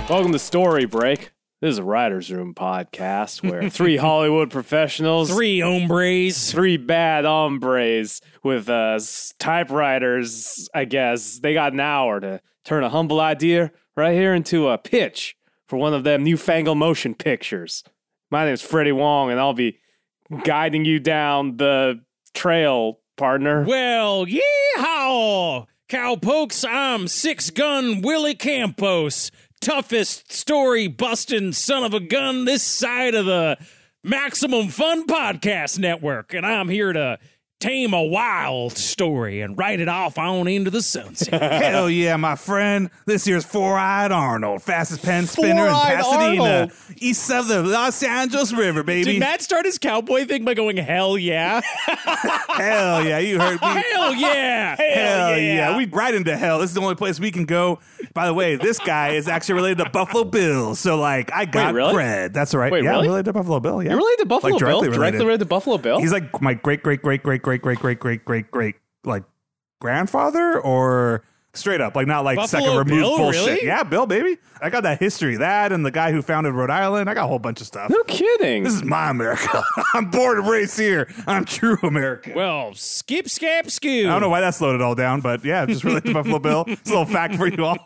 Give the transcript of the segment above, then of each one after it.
Welcome to Story Break. This is a Writer's Room podcast where three Hollywood professionals, three hombres, three bad hombres with typewriters, I guess. They got an hour to turn a humble idea right here into a pitch for one of them newfangled motion pictures. My name is Freddie Wong, and I'll be guiding you down the trail, partner. Well, yeehaw! Cowpokes, I'm Six Gun Willie Campos, toughest story-busting son of a gun this side of the Maximum Fun Podcast Network, and I'm here to tame a wild story and write it off on into the sunset. Hell yeah, my friend. This here's Four-Eyed Arnold, fastest pen spinner in Four-Eyed Pasadena, Arnold. east of the Los Angeles River, baby. Did Matt start his cowboy thing by going, hell yeah? Hell yeah, you heard me. Hell yeah! Hell yeah. We right into hell. This is the only place we can go. By the way, this guy is actually related to Buffalo Bill. So, like, I got really? bread. That's right. Wait, yeah, really? I'm related to Buffalo Bill. Yeah. You're related to Buffalo Like, Bill? directly Related to Buffalo Bill? He's like my great, like, grandfather, or straight up, like, not like Buffalo second removed Bill, bullshit. really? Yeah, Bill, baby. I got that history. That and the guy who founded Rhode Island. I got a whole bunch of stuff. No kidding. This is my America. I'm born and raised here. I'm true American. Well, skip, scap, scoot. I don't know why that slowed it all down, but yeah, just related to Buffalo Bill. It's a little fact for you all.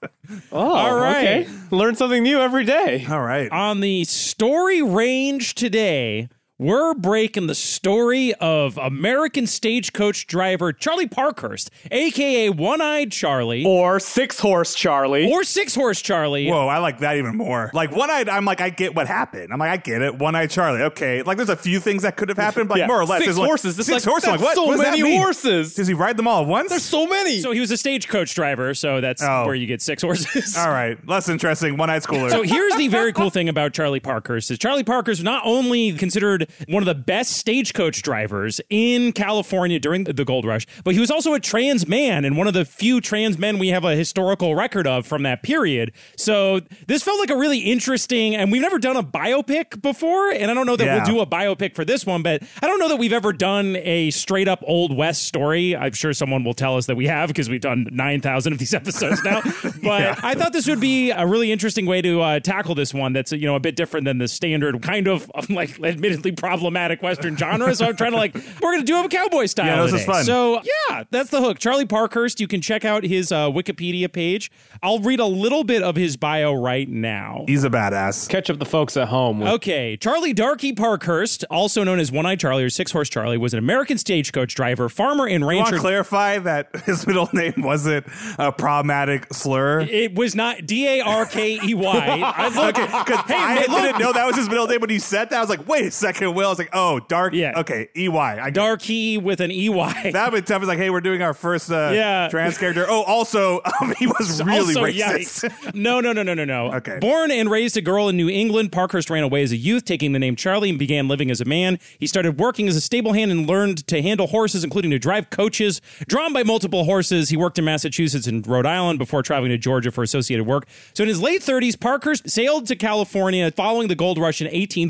All right. Okay. Learn something new every day. All right. On the story range today, we're breaking the story of American stagecoach driver Charlie Parkhurst, a.k.a. One-Eyed Charlie. Or Six-Horse Charlie. Or Six-Horse Charlie. Whoa, I like that even more. Like, One-Eyed, I'm like, I get what happened. I'm like, I get it. One-Eyed Charlie. Okay. Like, there's a few things that could have happened, but Yeah. more or less. Six there's horses. Like, It's six like, horses. that's Like, what? so What does that many mean? horses. Does he ride them all at once? There's so many. So he was a stagecoach driver, so that's where you get six horses. All right. Less interesting. One-Eyed schooler. So here's the very cool thing about Charlie Parkhurst is Charlie Parkhurst not only considered one of the best stagecoach drivers in California during the gold rush, but he was also a trans man and one of the few trans men we have a historical record of from that period. So this felt like a really interesting, and we've never done a biopic before, and I don't know that we'll do a biopic for this one, but I don't know that we've ever done a straight up Old West story. I'm sure someone will tell us that we have because we've done 9,000 of these episodes now. But I thought this would be a really interesting way to tackle this one that's, you know, a bit different than the standard kind of like admittedly problematic Western genre. So I'm trying to like, we're going to do a cowboy style. Yeah, this today. is fun. So yeah, that's the hook. Charlie Parkhurst, you can check out his Wikipedia page. I'll read a little bit of his bio right now. He's a badass. Catch up the folks at home. Okay, Charlie Darky Parkhurst, also known as One-Eyed Charlie or Six-Horse Charlie, was an American stagecoach driver, farmer, and I want rancher. to clarify that his middle name wasn't a problematic slur. It was not Darkey. I looked. Because I didn't know that was his middle name when he said that. I was like, wait a second, Will. I was like, oh, Dark. Yeah. Okay, EY. Darky with an EY. That would be tough. It's like, hey, we're doing our first trans character. Oh, also, he was really Also, racist. yikes. No. Okay. Born and raised a girl in New England, Parkhurst ran away as a youth, taking the name Charlie, and began living as a man. He started working as a stable hand and learned to handle horses, including to drive coaches drawn by multiple horses. He worked in Massachusetts and Rhode Island before traveling to Georgia for associated work. So in his late 30s, Parkhurst sailed to California following the gold rush in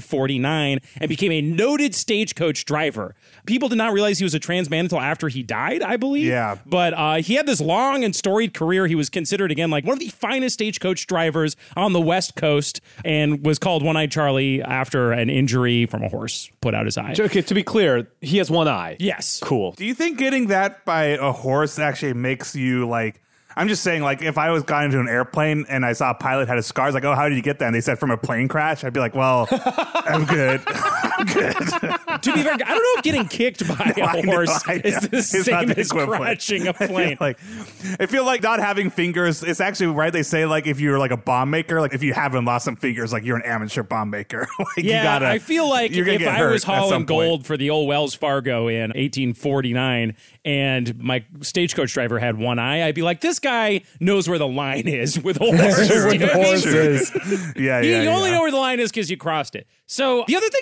1849 and became a noted stagecoach driver. People did not realize he was a trans man until after he died, I believe. Yeah. But he had this long and storied career. He was considered, again, like one of the finest stagecoach drivers on the West Coast and was called One-Eyed Charlie after an injury from a horse put out his eye. Okay, to be clear, he has one eye. Yes. Cool. Do you think getting that by a horse actually makes you like... I'm just saying, like, if I was got into an airplane and I saw a pilot had a scar, I was like, oh, how did you get that? And they said from a plane crash. I'd be like, well, I'm good. I'm good. To be fair, I don't know if getting kicked by a horse is the same as crashing a plane. I feel like not having fingers, it's actually right. They say, like, if you're like a bomb maker, like if you haven't lost some fingers, like you're an amateur bomb maker. Like, Yeah, you gotta, I feel like you're gonna if get I hurt was at some hauling point. gold for the old Wells Fargo in 1849 and my stagecoach driver had one eye, I'd be like, this guy knows where the line is with horses. With You know what I mean? horses. Yeah, You only yeah. know where the line is because you crossed it. So the other thing I like, as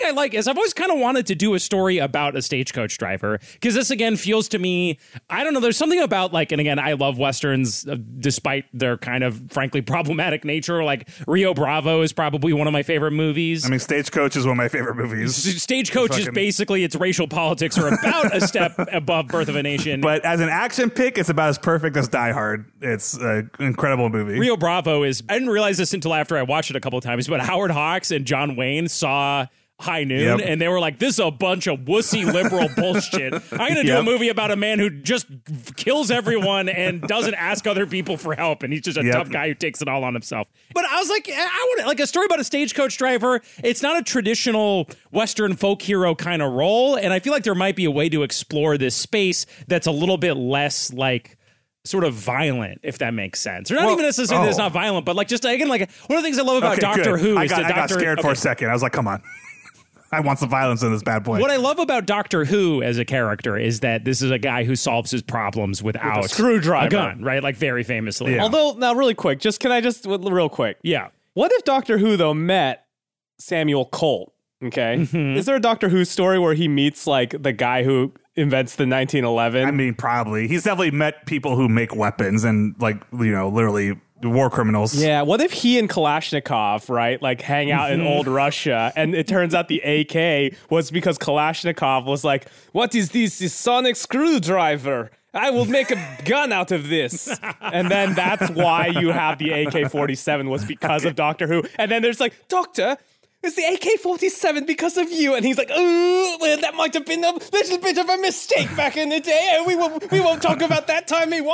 because I've always kind of wanted to do a story about a stagecoach driver, because this again feels to me, I don't know, there's something about like, and again, I love Westerns despite their kind of frankly problematic nature. Like Rio Bravo is probably one of my favorite movies. I mean, Stagecoach is one of my favorite movies. Stagecoach is basically, its racial politics are about a step above Birth of a Nation. But as an action pick, it's about as perfect as Die Hard. It's an incredible movie. Rio Bravo is, I didn't realize this until after I watched it a couple of times, but Howard Hawks and John Wayne saw High Noon, and they were like, this is a bunch of wussy liberal bullshit. I'm going to do a movie about a man who just kills everyone and doesn't ask other people for help, and he's just a tough guy who takes it all on himself. But I was like, I want like a story about a stagecoach driver. It's not a traditional Western folk hero kind of role, and I feel like there might be a way to explore this space that's a little bit less like sort of violent, if that makes sense. Or not even necessarily that it's not violent, but like just, again, like one of the things I love about Doctor Who is I got scared for a second. I was like, come on. I want some violence in this bad boy. What I love about Doctor Who as a character is that this is a guy who solves his problems without a screwdriver, a gun, right? Like very famously. Yeah. Although, now really quick, real quick. Yeah. What if Doctor Who, though, met Samuel Colt? Okay. Is there a Doctor Who story where he meets like the guy who invents the 1911? I mean, probably. He's definitely met people who make weapons and like, you know, literally war criminals. Yeah, what if he and Kalashnikov, right, like hang out in old Russia, and it turns out the AK was because Kalashnikov was like, what is this sonic screwdriver? I will make a gun out of this. And then that's why you have the AK-47 was because of Doctor Who. And then there's like, Doctor, it's the AK-47 because of you. And he's like, oh, well, that might have been a little bit of a mistake back in the day. We won't talk about that time. You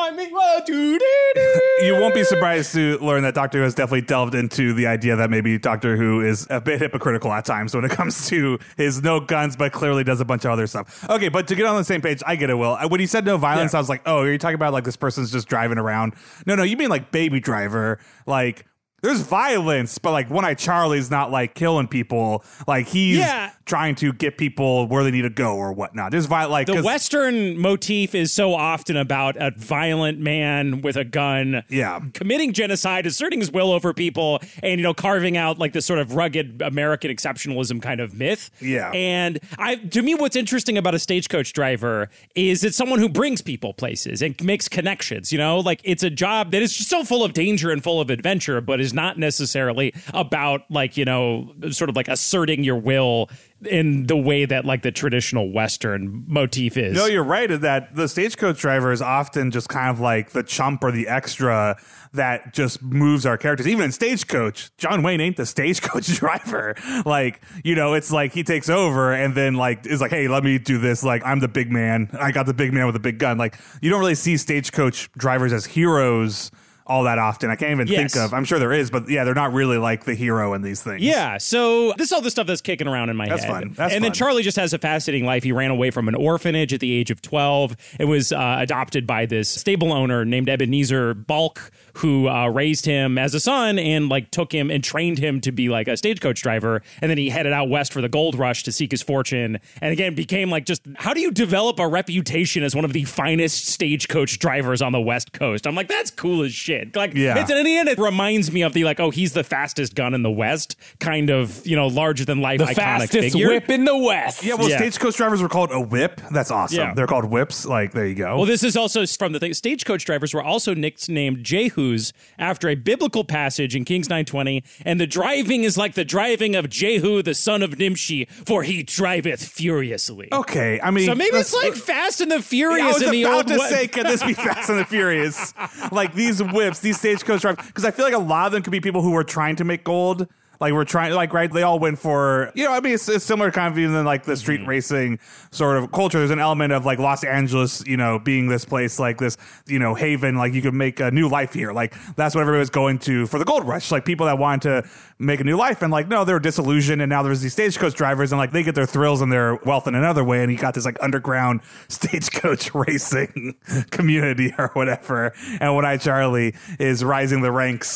won't be surprised to learn that Doctor Who has definitely delved into the idea that maybe Doctor Who is a bit hypocritical at times when it comes to his no guns, but clearly does a bunch of other stuff. Okay, but to get on the same page, I get it, Will. When he said no violence, I was like, oh, are you talking about like this person's just driving around? No, you mean like Baby Driver, like... There's violence, but like One Eye Charlie's not like killing people. Like he's trying to get people where they need to go or whatnot. There's like the Western motif is so often about a violent man with a gun, committing genocide, asserting his will over people, and carving out like this sort of rugged American exceptionalism kind of myth. Yeah, and to me, what's interesting about a stagecoach driver is it's someone who brings people places and makes connections. Like it's a job that is so full of danger and full of adventure, but is not necessarily about like, sort of like asserting your will in the way that like the traditional Western motif is. No, you're right in that the stagecoach driver is often just kind of like the chump or the extra that just moves our characters. Even in Stagecoach, John Wayne ain't the stagecoach driver. Like, it's like he takes over and then like is like, hey, let me do this. Like, I'm the big man. I got the big man with a big gun. Like, you don't really see stagecoach drivers as heroes all that often. I can't even think of. I'm sure there is, but yeah, they're not really like the hero in these things. Yeah, so this is all the stuff that's kicking around in my head. That's fun. And then Charlie just has a fascinating life. He ran away from an orphanage at the age of 12 and was adopted by this stable owner named Ebenezer Balk, who raised him as a son and like took him and trained him to be like a stagecoach driver. And then he headed out west for the gold rush to seek his fortune. And again, became like just, how do you develop a reputation as one of the finest stagecoach drivers on the West Coast? I'm like, that's cool as shit. Like, it's in the end, it reminds me of the like, oh, he's the fastest gun in the West, kind of, larger than life, iconic fastest figure. whip in the West. Yeah, well, stagecoach drivers were called a whip. That's awesome. Yeah. They're called whips. Like, there you go. Well, this is also from the thing. Stagecoach drivers were also nicknamed Jehus after a biblical passage in Kings 9:20, and the driving is like the driving of Jehu, the son of Nimshi, for he driveth furiously. Okay, I mean, so maybe it's like Fast and the Furious. I was in about the old to say, can this be Fast and the Furious? Like these whips, these stagecoach drivers, because I feel like a lot of them could be people who were trying to make gold. Like we're trying, like, right? They all went for, I mean, it's similar kind of even than like the street racing sort of culture. There's an element of like Los Angeles, being this place, like this, haven, like you could make a new life here. Like that's what everybody was going to for the gold rush. Like people that wanted to make a new life and like, no, they were disillusioned. And now there's these stagecoach drivers and like they get their thrills and their wealth in another way. And you got this like underground stagecoach racing community or whatever. And One Eye Charlie is rising the ranks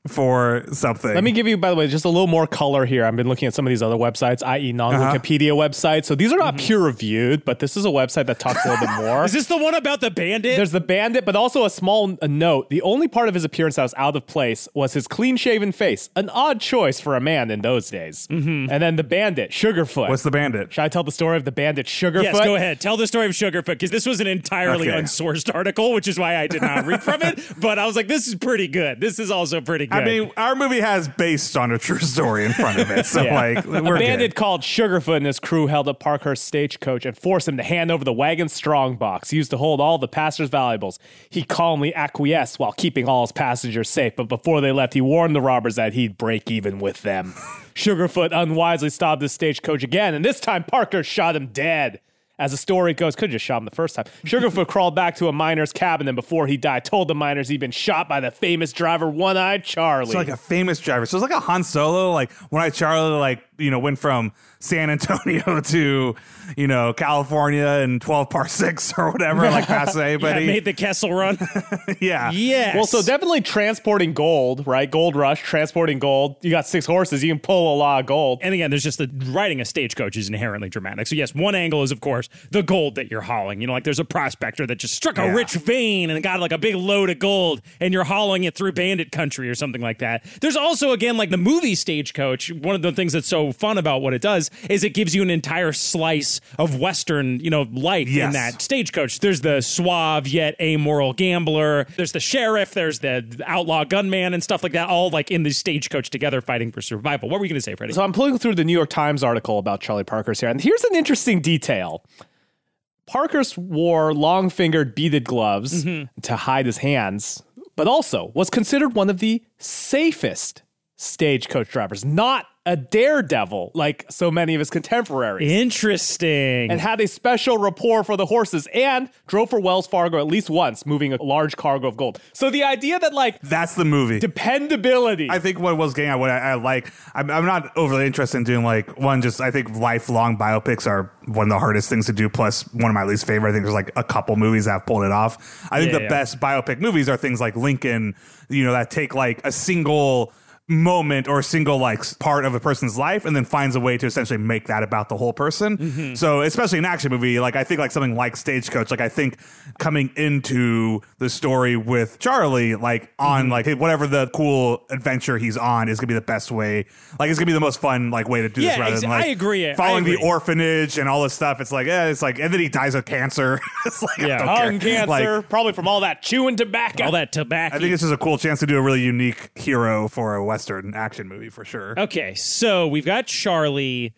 for something. Let me give you, by the way, just a little more color here. I've been looking at some of these other websites, i.e. non-Wikipedia websites. So these are not peer-reviewed, but this is a website that talks a little bit more. Is this the one about the bandit? There's the bandit, but also a note. The only part of his appearance that was out of place was his clean-shaven face. An odd choice for a man in those days. And then the bandit, Sugarfoot. What's the bandit? Should I tell the story of the bandit Sugarfoot? Yes, go ahead. Tell the story of Sugarfoot, because this was an entirely unsourced article, which is why I did not read from it. But I was like, this is pretty good. This is also pretty good. I mean, our movie has based on a true story in front of it. So, like, we're A bandit good. called Sugarfoot and his crew held up Parkhurst stagecoach and forced him to hand over the wagon's strongbox used to hold all the passengers' valuables. He calmly acquiesced while keeping all his passengers safe, but before they left, he warned the robbers that he'd break even with them. Sugarfoot unwisely stopped the stagecoach again, and this time Parker shot him dead. As the story goes, could have just shot him the first time. Sugarfoot crawled back to a miner's cabin and before he died, told the miners he'd been shot by the famous driver One-Eyed Charlie. So like a famous driver. So it's like a Han Solo, like One-Eyed Charlie, like, went from San Antonio to, California in 12 parsecs or whatever, like past anybody. Made the Kessel Run. Yeah. Yes. Well, so definitely transporting gold, right? Gold rush, transporting gold. You got 6 horses, you can pull a lot of gold. And again, there's just the riding a stagecoach is inherently dramatic. So yes, one angle is, of course, the gold that you're hauling. Like there's a prospector that just struck a rich vein and got like a big load of gold and you're hauling it through bandit country or something like that. There's also, again, like the movie Stagecoach. One of the things that's so fun about what it does is it gives you an entire slice of Western, life in that stagecoach. There's the suave yet amoral gambler. There's the sheriff. There's the outlaw gunman and stuff like that, all like in the stagecoach together fighting for survival. What were you going to say, Freddie? So I'm pulling through the New York Times article about Charlie Parkhurst here, and here's an interesting detail. Parkhurst wore long-fingered beaded gloves to hide his hands, but also was considered one of the safest stagecoach drivers, not a daredevil like so many of his contemporaries. Interesting. And had a special rapport for the horses and drove for Wells Fargo at least once, moving a large cargo of gold. So the idea that that's the movie. Dependability. I think what was getting at, what I like, I'm not overly interested in doing I think lifelong biopics are one of the hardest things to do, plus one of my least favorite. I think there's like a couple movies that have pulled it off. I think the best biopic movies are things like Lincoln, that take like a single moment or a single part of a person's life and then finds a way to essentially make that about the whole person. So especially an action movie, I think something like Stagecoach, I think coming into the story with Charlie, on whatever the cool adventure he's on is gonna be the best way. It's gonna be the most fun way to do this rather than I agree. following the orphanage and all this stuff. It's and then he dies of cancer. It's lung cancer, probably from all that chewing tobacco. All that tobacco. I think this is a cool chance to do a really unique hero for a Western action movie for sure. Okay, so we've got Charlie.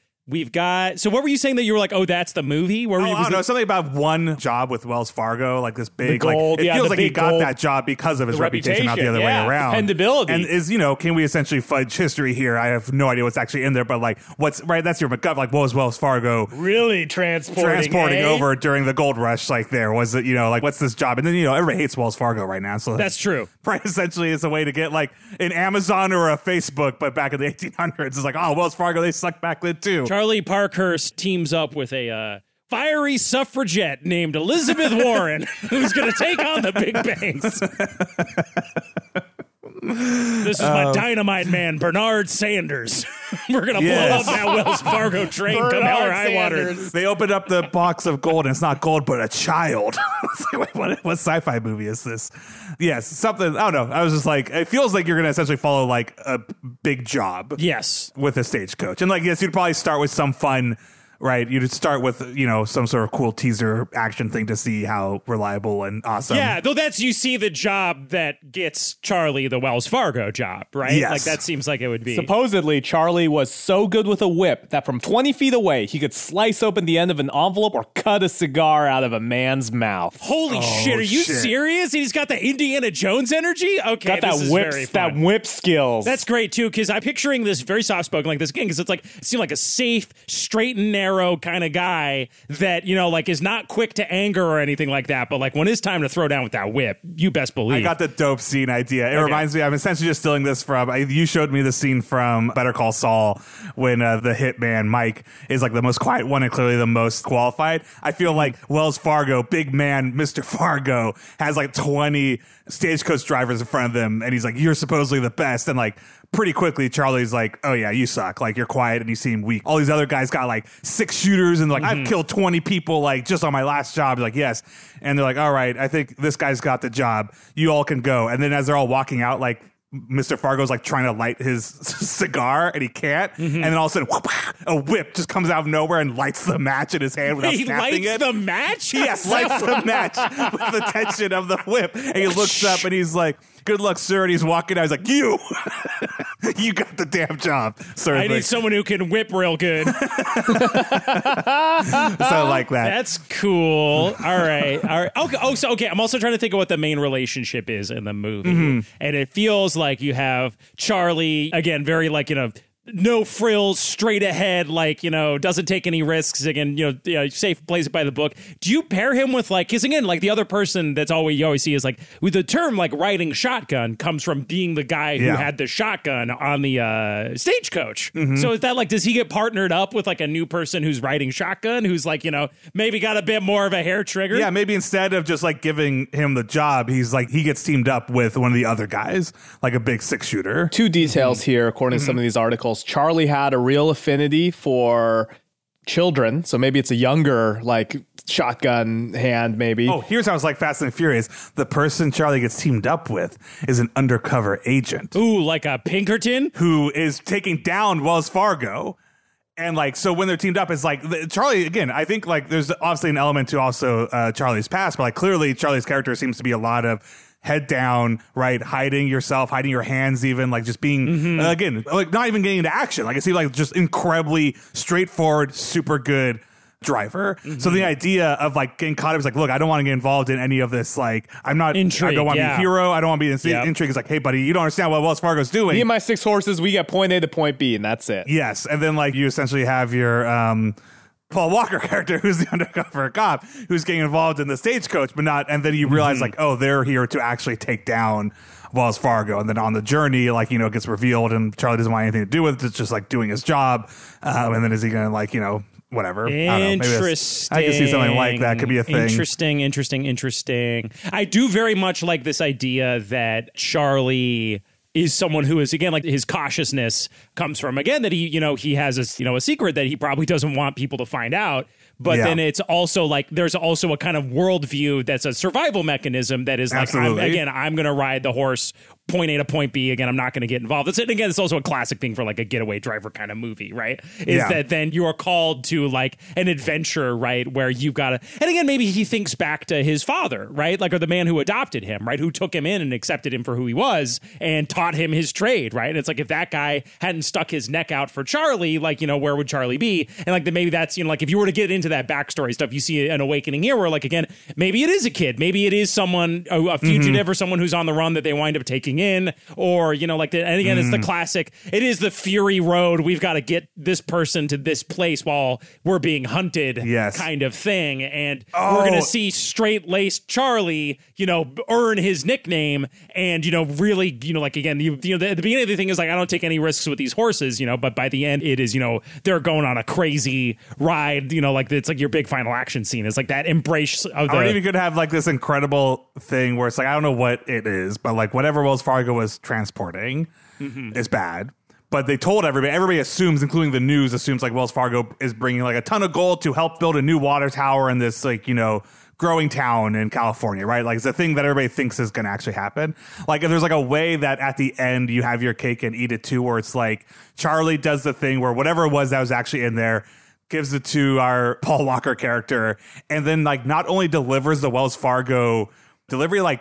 So what were you saying that you were like, oh, that's the movie? Where I don't know, something about one job with Wells Fargo, this big, gold, it feels the like he big got gold. that job because of his reputation, not the other way around. Dependability. And can we essentially fudge history here? I have no idea what's actually in there, but that's your McGuff. What was Wells Fargo really transporting over during the gold rush? Was it, what's this job? And then, everybody hates Wells Fargo right now. So that's true. Essentially, it's a way to get an Amazon or a Facebook, but back in the 1800s, it's Wells Fargo, they sucked back then too. Charlie Parkhurst teams up with a fiery suffragette named Elizabeth Warren, who's going to take on the big banks. This is my dynamite man, Bernard Sanders. We're going to blow up that Wells Fargo train, come hell or high water. They opened up the box of gold, and it's not gold, but a child. What sci-fi movie is this? Yes, something, I don't know. I was just it feels like you're going to essentially follow a big job. Yes. With a stagecoach. And yes, you'd probably start with some fun. Right, you'd start with some sort of cool teaser action thing to see how reliable and awesome. Yeah, though you see the job that gets Charlie the Wells Fargo job, right? Yes. That seems like it would be. Supposedly, Charlie was so good with a whip that from 20 feet away, he could slice open the end of an envelope or cut a cigar out of a man's mouth. Holy shit! Are you serious? He's got the Indiana Jones energy. Okay, got that whip skills. That's great too, because I'm picturing this very soft spoken like this again, because it seemed like a safe, straight and narrow arrow kind of guy that, you know, like is not quick to anger or anything like that. But like when it's time to throw down with that whip, you best believe. I got the dope scene idea. It reminds me, I'm essentially just stealing this from, you showed me the scene from Better Call Saul when the hitman Mike is like the most quiet one and clearly the most qualified. I feel like Wells Fargo, big man, Mr. Fargo, has like 20 stagecoach drivers in front of them. And he's like, you're supposedly the best. And like, pretty quickly, Charlie's like, oh yeah, you suck. Like, you're quiet and you seem weak. All these other guys got like 6 shooters and like, I've killed 20 people like just on my last job. Like, yes. And they're like, all right, I think this guy's got the job. You all can go. And then as they're all walking out, like, Mr. Fargo's like trying to light his cigar and he can't. And then all of a sudden, whoop, a whip just comes out of nowhere and lights the match in his hand without snapping it. He lights the match? Yes, lights the match with the tension of the whip. And he looks up and he's like, good luck, sir. And he's walking out. He's like, you got the damn job, sir. I need someone who can whip real good. So like that. That's cool. All right. Okay. Oh, so okay. I'm also trying to think of what the main relationship is in the movie. And it feels like you have Charlie, again, very like, you know, no frills, straight ahead, like, you know, doesn't take any risks. Again, you know, safe, plays it by the book. Do you pair him with like, because again, like the other person that's always you always see is like with the term like riding shotgun comes from being the guy who had the shotgun on the stagecoach. So is that like, does he get partnered up with like a new person who's riding shotgun, who's like, you know, maybe got a bit more of a hair trigger? Yeah, maybe instead of just like giving him the job, he's like, he gets teamed up with one of the other guys, like a big 6-shooter. 2 details here, according to some of these articles. Charlie had a real affinity for children, so maybe it's a younger, like, shotgun hand, maybe. Oh, here's how it's like Fast and Furious. The person Charlie gets teamed up with is an undercover agent. Ooh, like a Pinkerton? Who is taking down Wells Fargo. And like, so when they're teamed up, it's like Charlie, again, I think like there's obviously an element to also Charlie's past, but like clearly Charlie's character seems to be a lot of head down, right? Hiding yourself, hiding your hands, even like just being, again, like not even getting into action. Like I see like just incredibly straightforward, super good driver. So the idea of like getting caught up is like, look, I don't want to get involved in any of this. Like, I'm not, intrigue, I don't want to be a hero. I don't want to be in intrigue. It's like, hey, buddy, you don't understand what Wells Fargo's doing. Me and my 6 horses, we get point A to point B, and that's it. Yes. And then like you essentially have your, Paul Walker character, who's the undercover cop, who's getting involved in the stagecoach, but not. And then you realize, like, oh, they're here to actually take down Wells Fargo. And then on the journey, like, you know, it gets revealed, and Charlie doesn't want anything to do with it. It's just like doing his job. And then is he going to, like, you know, whatever? Interesting. I can see something like that could be a thing. Interesting. I do very much like this idea that Charlie is someone who is, again, like his cautiousness comes from, again, that he, you know, he has a, you know, a secret that he probably doesn't want people to find out. But then it's also like there's also a kind of worldview that's a survival mechanism that is like, I'm going to ride the horse point A to point B. Again, I'm not going to get involved. It's also a classic thing for like a getaway driver kind of movie, right? Is that then you are called to like an adventure, right? Where you've got to, and again, maybe he thinks back to his father, right? Like, or the man who adopted him, right? Who took him in and accepted him for who he was and taught him his trade, right? And it's like, if that guy hadn't stuck his neck out for Charlie, like, you know, where would Charlie be? And like, maybe that's, you know, like if you were to get into that backstory stuff, you see an awakening here where like, again, maybe it is a kid, maybe it is someone, a fugitive or someone who's on the run that they wind up taking in, or, you know, like, and again, it's the classic, it is the Fury Road, we've got to get this person to this place while we're being hunted kind of thing. And we're going to see straight-laced Charlie, you know, earn his nickname and, you know, really, you know, like, again, you know, the beginning of the thing is like, I don't take any risks with these horses, you know, but by the end it is, you know, they're going on a crazy ride, you know, like it's like your big final action scene. It's like that embrace of the... Or even could have like this incredible thing where it's like, I don't know what it is, but like whatever Wells Fargo was transporting is bad. But they told everybody assumes, including the news, assumes like Wells Fargo is bringing like a ton of gold to help build a new water tower in this like, you know, growing town in California, right? Like it's a thing that everybody thinks is going to actually happen. Like if there's like a way that at the end you have your cake and eat it too, where it's like Charlie does the thing where whatever it was that was actually in there, gives it to our Paul Walker character, and then like not only delivers the Wells Fargo delivery, like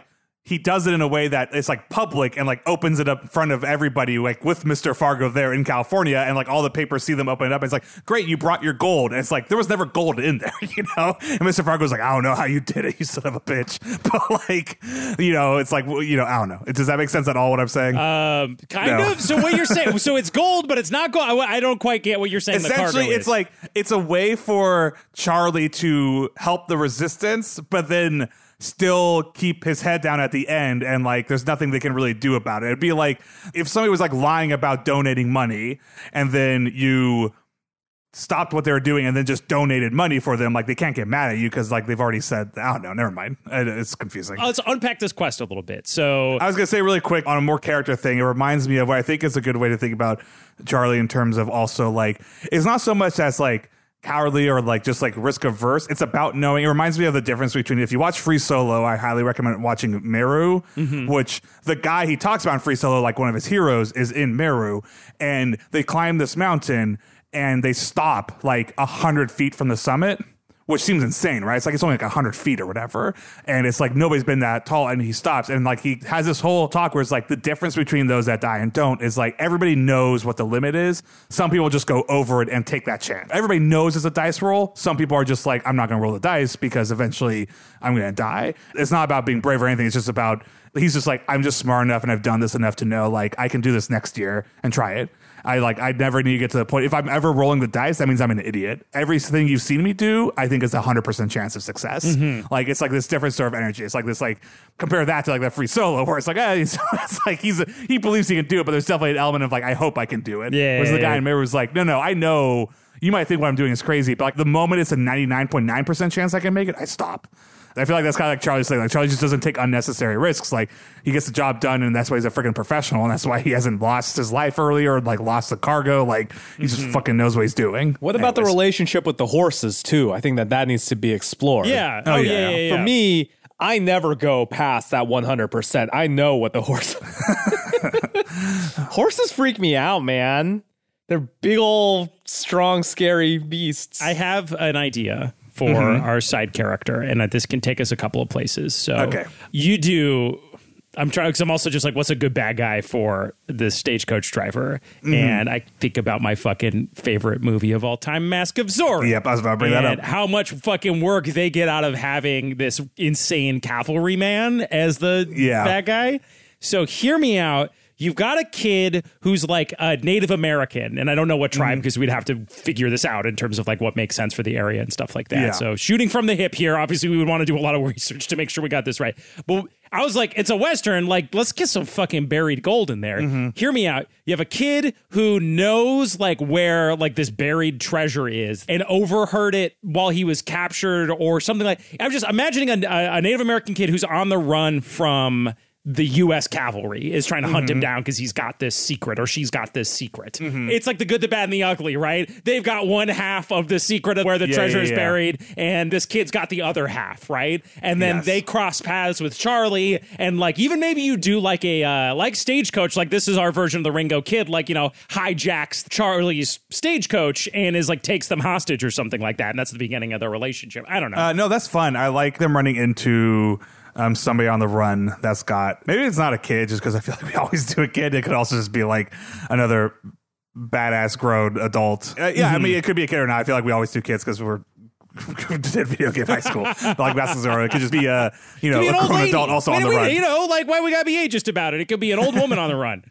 he does it in a way that it's like public and like opens it up in front of everybody, like with Mr. Fargo there in California, and like all the papers see them open it up. And it's like, great, you brought your gold. And it's like, there was never gold in there, you know? And Mr. Fargo's like, I don't know how you did it, you son of a bitch. But like, you know, it's like, you know, I don't know. Does that make sense at all, what I'm saying? Kind of. So what you're saying, so it's gold, but it's not gold. I don't quite get what you're saying. Essentially, the cargo it's like, it's a way for Charlie to help the resistance, but then still keep his head down at the end, and like there's nothing they can really do about it. It'd be like if somebody was like lying about donating money and then you stopped what they were doing and then just donated money for them, like they can't get mad at you because like they've already said, I don't know, never mind. It's confusing. Let's unpack this quest a little bit. So I was gonna say really quick on a more character thing, it reminds me of what I think is a good way to think about Charlie in terms of also like, it's not so much as like cowardly or like just like risk averse. It's about knowing. It reminds me of the difference between, if you watch Free Solo, I highly recommend watching Meru, which the guy he talks about in Free Solo, like one of his heroes, is in Meru, and they climb this mountain and they stop like 100 feet from the summit, which seems insane, right? It's like it's only like 100 feet or whatever. And it's like nobody's been that tall, and he stops. And like he has this whole talk where it's like the difference between those that die and don't is like everybody knows what the limit is. Some people just go over it and take that chance. Everybody knows it's a dice roll. Some people are just like, I'm not going to roll the dice because eventually I'm going to die. It's not about being brave or anything. It's just about, he's just like, I'm just smart enough and I've done this enough to know like I can do this next year and try it. I never need to get to the point. If I'm ever rolling the dice, that means I'm an idiot. Everything you've seen me do, I think is 100% chance of success. Like it's like this different sort of energy. It's like this, like compare that to like that Free Solo where it's like, it's like he believes he can do it, but there's definitely an element of like, I hope I can do it. Yeah. Whereas the guy in Mirror was like, no, I know you might think what I'm doing is crazy, but like the moment it's a 99.9% chance I can make it, I stop. I feel like that's kind of like Charlie's thing. Like Charlie just doesn't take unnecessary risks. Like he gets the job done, and that's why he's a freaking professional, and that's why he hasn't lost his life earlier, or like lost the cargo. Like he just fucking knows what he's doing. What about the relationship with the horses too? I think that needs to be explored. yeah. Oh, yeah. For me, I never go past that 100%. I know what the horses freak me out, man. They're big old, strong, scary beasts. I have an idea for our side character, and this can take us a couple of places. So Okay. you do. I'm trying, because I'm also just like, what's a good bad guy for the stagecoach driver? And I think about my fucking favorite movie of all time, Mask of Zorro. Yep, I was about to bring that And up. how much fucking work they get out of having this insane cavalryman as the bad guy. So hear me out. You've got a kid who's like a Native American, and I don't know what tribe, because we'd have to figure this out in terms of like what makes sense for the area and stuff like that. Yeah. So shooting from the hip here, obviously we would want to do a lot of research to make sure we got this right. But I was like, it's a Western, like let's get some fucking buried gold in there. Hear me out. You have a kid who knows like where like this buried treasure is and overheard it while he was captured or something like. I'm just imagining a Native American kid who's on the run from the U.S. cavalry is trying to hunt him down because he's got this secret, or she's got this secret. It's like the good, the bad, and the ugly, right? They've got one half of the secret of where the treasure is buried, and this kid's got the other half, right? And then they cross paths with Charlie, and like even maybe you do like a like Stagecoach, like this is our version of the Ringo Kid, like, you know, hijacks Charlie's Stagecoach and is like takes them hostage or something like that, and that's the beginning of their relationship. I don't know. No, that's fun. I like them running into somebody on the run that's got, maybe it's not a kid, just because I feel like we always do a kid. It could also just be like another badass grown adult. I mean, it could be a kid or not. I feel like we always do kids because we're did video game high school. Like Mask of Zorro, it could just be a grown adult also on the run. You know, like why we gotta be ageist about it? It could be an old woman on the run.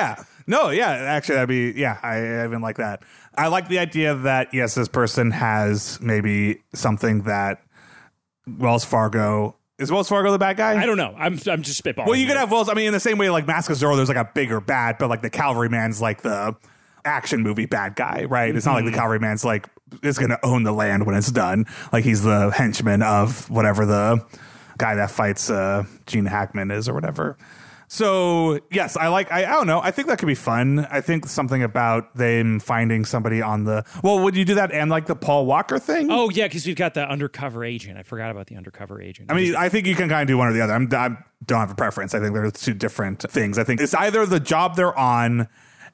Actually that'd be, I even like that. I like the idea that yes, this person has maybe something that Wells Fargo. Is Wells Fargo the bad guy? I don't know. I'm just spitballing. Well, you could have Wells. I mean, in the same way, like Mask of Zorro, there's like a bigger bad, but like the Cavalryman's like the action movie bad guy, right? It's not like the Cavalryman's like is going to own the land when it's done. Like he's the henchman of whatever the guy that fights Gene Hackman is or whatever. So yes, I don't know. I think that could be fun. I think something about them finding somebody on the, well, would you do that and like the Paul Walker thing? Oh yeah, because we've got the undercover agent. I forgot about the undercover agent. I mean, I think you can kind of do one or the other. I don't have a preference. I think they're two different things. I think it's either the job they're on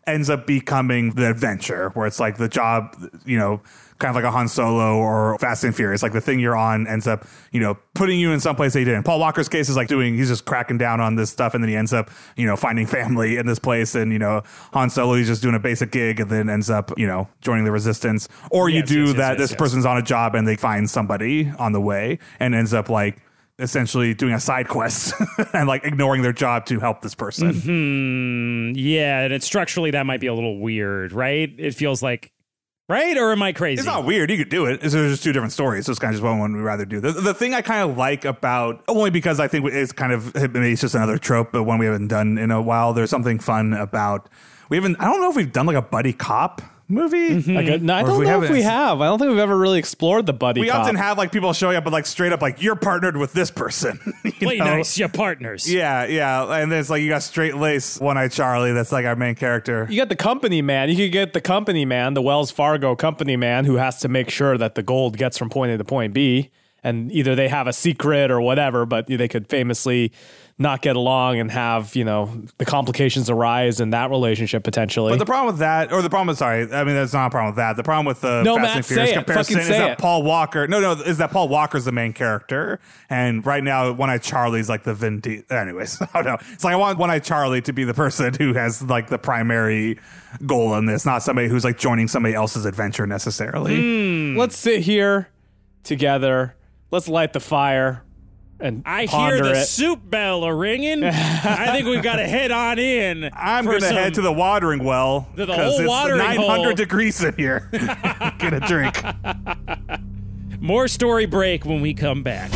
ends up becoming the adventure, where it's like the job, kind of like a Han Solo or Fast and Furious, like the thing you're on ends up, putting you in some place that you didn't. Paul Walker's case is like he's just cracking down on this stuff, and then he ends up, finding family in this place, and, Han Solo, he's just doing a basic gig and then ends up, joining the Resistance. Or this person's on a job and they find somebody on the way and ends up like essentially doing a side quest and like ignoring their job to help this person. Yeah, and structurally that might be a little weird, right? It feels like, right? Or am I crazy? It's not weird. You could do it. There's just two different stories. So it's kind of just one we'd rather do. The thing I kind of like about, only because I think it's kind of, maybe it's just another trope, but one we haven't done in a while. There's something fun about, I don't know if we've done like a buddy cop movie. No, I don't know if we have. I don't think we've ever really explored the buddy cop. We often have like people showing up, but like straight up like, you're partnered with this person. Play nice, you're partners. Yeah. And then it's like you got Straight Lace, One-Eyed Charlie. That's like our main character. You got the company man. You could get the company man, the Wells Fargo company man, who has to make sure that the gold gets from point A to point B. And either they have a secret or whatever, but they could famously not get along and have, the complications arise in that relationship potentially. But the problem with that, that's not a problem with that. The problem with the Fast and Furious comparison is that Paul Walker, is that Paul Walker's the main character. And right now, One-Eyed Charlie's like the Vin Diesel. Anyways, I don't know. It's like I want One-Eyed Charlie to be the person who has like the primary goal in this, not somebody who's like joining somebody else's adventure necessarily. Let's sit here together. Let's light the fire. And I hear the soup bell a ringing. I think we've got to head on in. I'm going to head to the watering well because it's 900 degrees in here. Get a drink. More story break when we come back.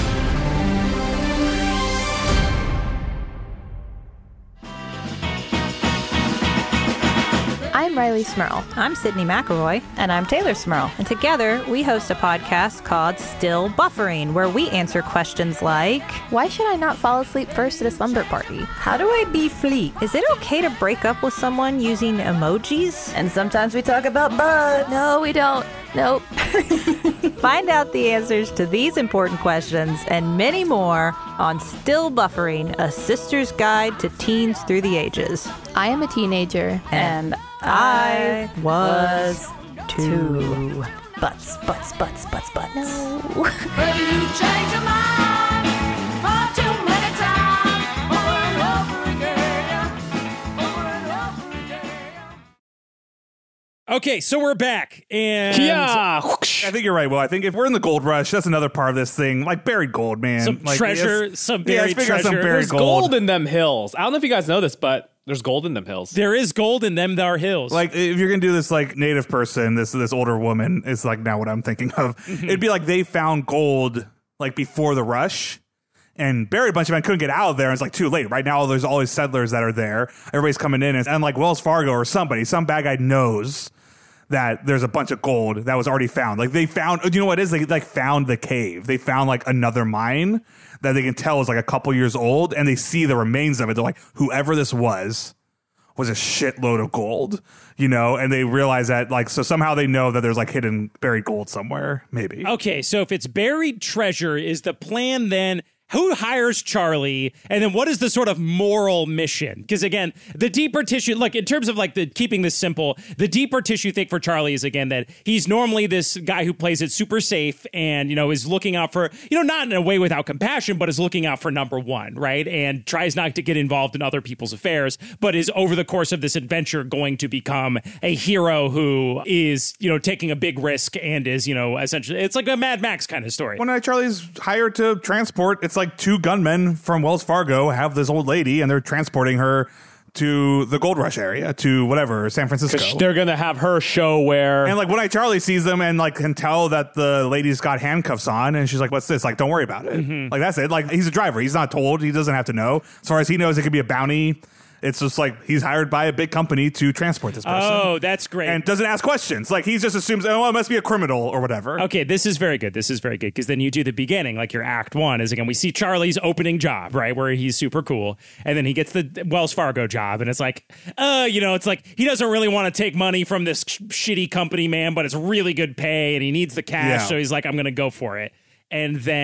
I'm Riley Smurl. I'm Sydney McElroy. And I'm Taylor Smurl. And together, we host a podcast called Still Buffering, where we answer questions like, why should I not fall asleep first at a slumber party? How do I be fleet? Is it okay to break up with someone using emojis? And sometimes we talk about butts. No, we don't. Nope. Find out the answers to these important questions and many more on Still Buffering, a sister's guide to teens through the ages. I am a teenager. And I was too. Butts. No. Baby, you change your mind far too many times, over and over again, over and over again. Okay, so we're back, and Yeah. I think you're right. Well, I think if we're in the gold rush, that's another part of this thing, like buried gold, man. some like, treasure, some buried treasure. Some buried There's gold in them hills. I don't know if you guys know this, but there's gold in them hills. There is gold in them thar hills. Like if you're gonna do this like native person, this older woman is like now what I'm thinking of. It'd be like they found gold like before the rush and buried a bunch of it and couldn't get out of there. And it's like too late. Right now there's all these settlers that are there. Everybody's coming in and like Wells Fargo or somebody, some bad guy knows that there's a bunch of gold that was already found. Like they found, you know what it is? They like found the cave. They found like another mine that they can tell is like a couple years old, and they see the remains of it. They're like, whoever this was a shitload of gold, and they realize that like, so somehow they know that there's like hidden buried gold somewhere, maybe. Okay, so if it's buried treasure, is the plan then who hires Charlie, and then what is the sort of moral mission? Because again, the deeper tissue, like in terms of like the keeping this simple, the deeper tissue thing for Charlie is again that he's normally this guy who plays it super safe and is looking out for not in a way without compassion, but is looking out for number one, right? And tries not to get involved in other people's affairs, but is over the course of this adventure going to become a hero who is taking a big risk and is essentially it's like a Mad Max kind of story. One night Charlie's hired to transport. It's like two gunmen from Wells Fargo have this old lady and they're transporting her to the Gold Rush area, to whatever, San Francisco. They're going to have her show where... And like One Night Charlie sees them and like can tell that the lady's got handcuffs on and she's like, what's this? Like, don't worry about it. Mm-hmm. Like, that's it. Like, he's a driver. He's not told. He doesn't have to know. As far as he knows, it could be a bounty. It's just like he's hired by a big company to transport this person. Oh, that's great. And doesn't ask questions. Like he just assumes, oh, it must be a criminal or whatever. Okay, this is very good. Because then you do the beginning, like your act one is again, we see Charlie's opening job, right? Where he's super cool. And then he gets the Wells Fargo job. And it's like, it's like he doesn't really want to take money from this shitty company, man, but it's really good pay and he needs the cash. Yeah. So he's like, I'm going to go for it. And then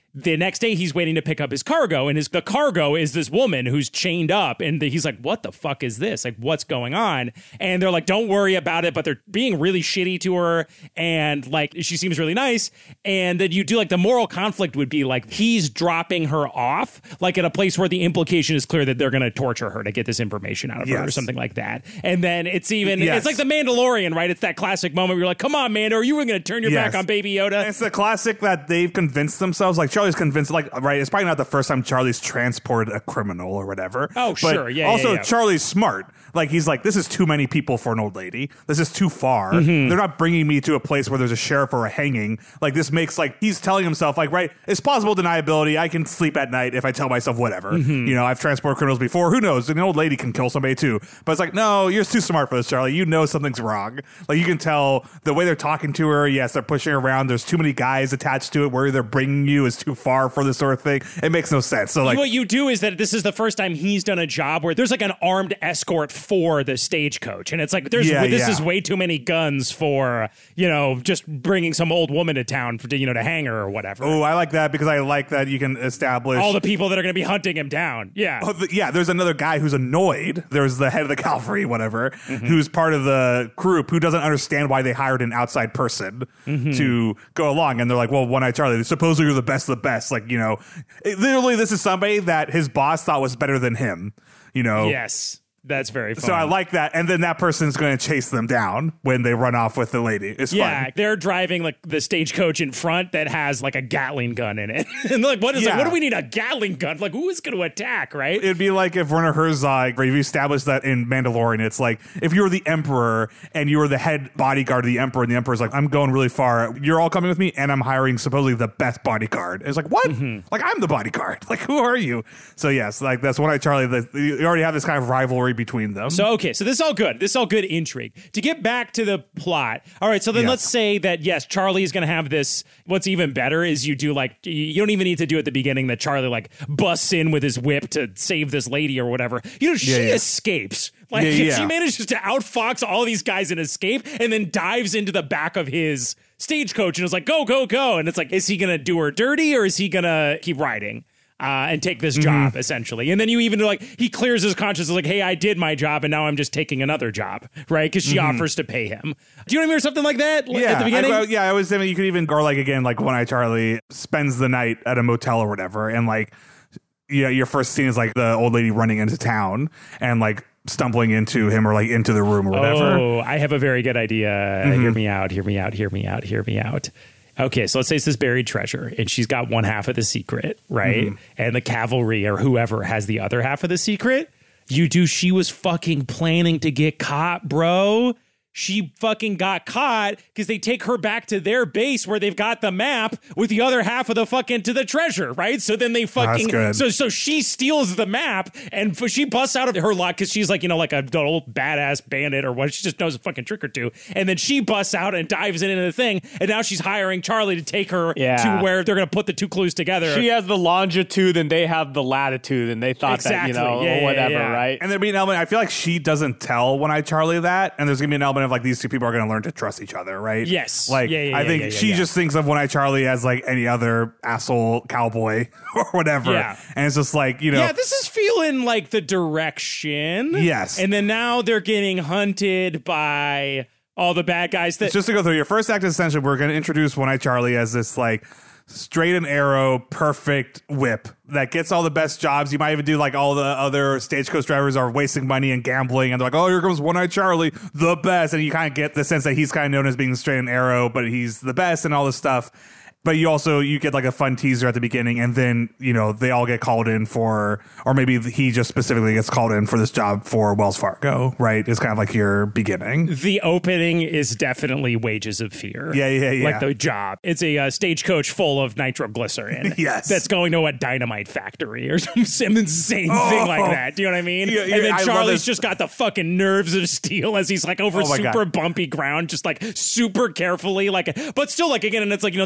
the next day he's waiting to pick up his cargo, and the cargo is this woman who's chained up, and he's like, what the fuck is this? Like, what's going on? And they're like, don't worry about it, but they're being really shitty to her, and like she seems really nice. And then you do like the moral conflict would be like he's dropping her off like at a place where the implication is clear that they're going to torture her to get this information out of her or something like that. And then it's even it's like the Mandalorian, right? It's that classic moment where you're like, come on, Mando, are you going to turn your back on Baby Yoda? And it's the classic that they've convinced themselves, like Charlie's convinced, like, right, it's probably not the first time Charlie's transported a criminal or whatever. Oh, but sure. Yeah. Also, yeah. Charlie's smart. Like, he's like, this is too many people for an old lady. This is too far. Mm-hmm. They're not bringing me to a place where there's a sheriff or a hanging. Like, this makes, like, he's telling himself, like, right, it's plausible deniability. I can sleep at night if I tell myself whatever. Mm-hmm. You know, I've transported criminals before. Who knows? An old lady can kill somebody too. But it's like, no, you're too smart for this, Charlie. You know something's wrong. Like, you can tell the way they're talking to her. Yes, they're pushing her around. There's too many guys attached to it. Where they're bringing you is too far for this sort of thing. It makes no sense. So, like, what you do is that this is the first time he's done a job where there's like an armed escort for the stagecoach, and it's like this is way too many guns for, you know, just bringing some old woman to town for, you know, to hang her or whatever. oh, I like that because I like that you can establish all the people that are going to be hunting him down. Yeah. Oh, yeah, there's another guy who's annoyed. There's the head of the cavalry, whatever, who's part of the group who doesn't understand why they hired an outside person to go along. And they're like, well, One-Eye Charlie, supposedly you're the best of the best. Like, you know, literally this is somebody that his boss thought was better than him, you know? Yes. That's very fun. So I like that. And then that person's going to chase them down when they run off with the lady. It's fun. They're driving like the stagecoach in front that has like a Gatling gun in it. And they're like, what do we need a Gatling gun? Like, who is going to attack, right? It'd be like if Werner Herzog, right, if you established that in Mandalorian, it's like if you were the Emperor and you were the head bodyguard of the Emperor, and the Emperor's like, I'm going really far. You're all coming with me, and I'm hiring supposedly the best bodyguard. It's like, what? Like, I'm the bodyguard. Like, who are you? So yes, like that's One-Eye Charlie. You already have this kind of rivalry between them. So, okay, so this is all good. This is all good intrigue. To get back to the plot, all right, so then let's say that, yes, Charlie is going to have this. What's even better is you do, like, you don't even need to do at the beginning that Charlie, like, busts in with his whip to save this lady or whatever. You know, she escapes. Like, she manages to outfox all these guys and escape, and then dives into the back of his stagecoach and is like, go, go, go. And it's like, is he going to do her dirty, or is he going to keep riding? And take this job, essentially. And then you even, like, he clears his conscience, like, hey, I did my job, and now I'm just taking another job, right? Because she offers to pay him. Do you want to hear something like that at the beginning? I was thinking you could even go, like, again, like One-Eye Charlie spends the night at a motel or whatever, and, like, you know, your first scene is, like, the old lady running into town and, like, stumbling into him or, like, into the room or whatever. Oh, I have a very good idea. Hear me out, hear me out, hear me out, hear me out. Okay, so let's say it's this buried treasure, and she's got one half of the secret, right? And the cavalry or whoever has the other half of the secret. She was fucking planning to get caught, bro. She fucking got caught because they take her back to their base where they've got the map with the other half of the fucking to the treasure, right? So then they fucking so she steals the map and she busts out of her luck because she's like, you know, like an old badass bandit or what. She just knows a fucking trick or two, and then she busts out and dives into the thing, and now she's hiring Charlie to take her to where they're gonna put the two clues together. She has the longitude and they have the latitude, and they thought that, you know, whatever, right? And there'd be an element, I feel like she doesn't tell One-Eye Charlie that, and there's gonna be an element of, like, these two people are going to learn to trust each other, right? Yes. Like, I think she just thinks of One-Eye Charlie as, like, any other asshole cowboy or whatever. Yeah. And it's just like, you know. Yeah, this is feeling like the direction. Yes. And then now they're getting hunted by all the bad guys. Just to go through, your first act is essentially we're going to introduce One-Eye Charlie as this, like, straight and arrow, perfect whip that gets all the best jobs. You might even do, like, all the other stagecoach drivers are wasting money and gambling, and they're like, oh, here comes One-Eye Charlie, the best. And you kind of get the sense that he's kind of known as being straight and arrow, but he's the best and all this stuff. But you get like a fun teaser at the beginning, and then, you know, they all get called in for, or maybe he just specifically gets called in for this job for Wells Fargo, right? It's kind of like your beginning. The opening is definitely Wages of Fear. Yeah. Like the job. It's a stagecoach full of nitroglycerin. Yes. That's going to a dynamite factory or some insane thing like that. Do you know what I mean? Yeah, and then Charlie's just got the fucking nerves of steel as he's like over super bumpy ground, just like super carefully, like, but still, like, again, and it's like, you know, there's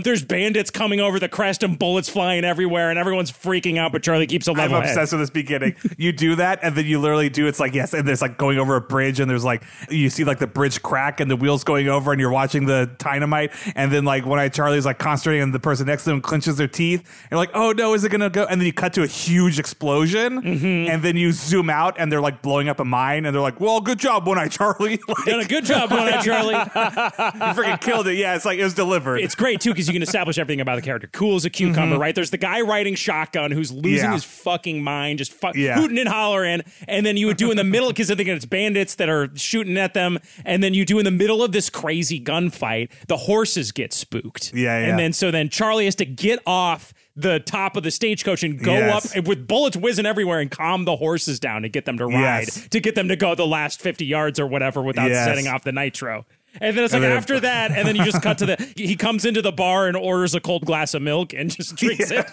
bandits coming over the crest and bullets flying everywhere and everyone's freaking out, but Charlie keeps a I'm level head. obsessed with this beginning. You do that, and then you literally do. It's like yes, and there's like going over a bridge, and there's like you see like the bridge crack and the wheels going over, and you're watching the dynamite, and then like One-Eyed Charlie's like concentrating, and the person next to him clenches their teeth. And you're like, oh no, is it gonna go? And then you cut to a huge explosion, and then you zoom out, and they're like blowing up a mine, and they're like, well, good job, One-Eyed Charlie. Like, Done a good job, One-Eyed Charlie. you freaking killed it. Yeah, it's like it was delivered. It's great too because you can establish everything about the character. Cool as a cucumber, right? There's the guy riding shotgun who's losing Yeah. his fucking mind, just Yeah. hooting and hollering. And then you would do in the middle because I think it's bandits that are shooting at them. And then you do in the middle of this crazy gunfight, the horses get spooked. Yeah, yeah. And then Charlie has to get off the top of the stagecoach and go Yes. up with bullets whizzing everywhere and calm the horses down to get them to ride, Yes. to get them to go the last 50 yards or whatever without Yes. setting off the nitro. And then it's like And then- after that, and then you just cut to he comes into the bar and orders a cold glass of milk and just drinks it.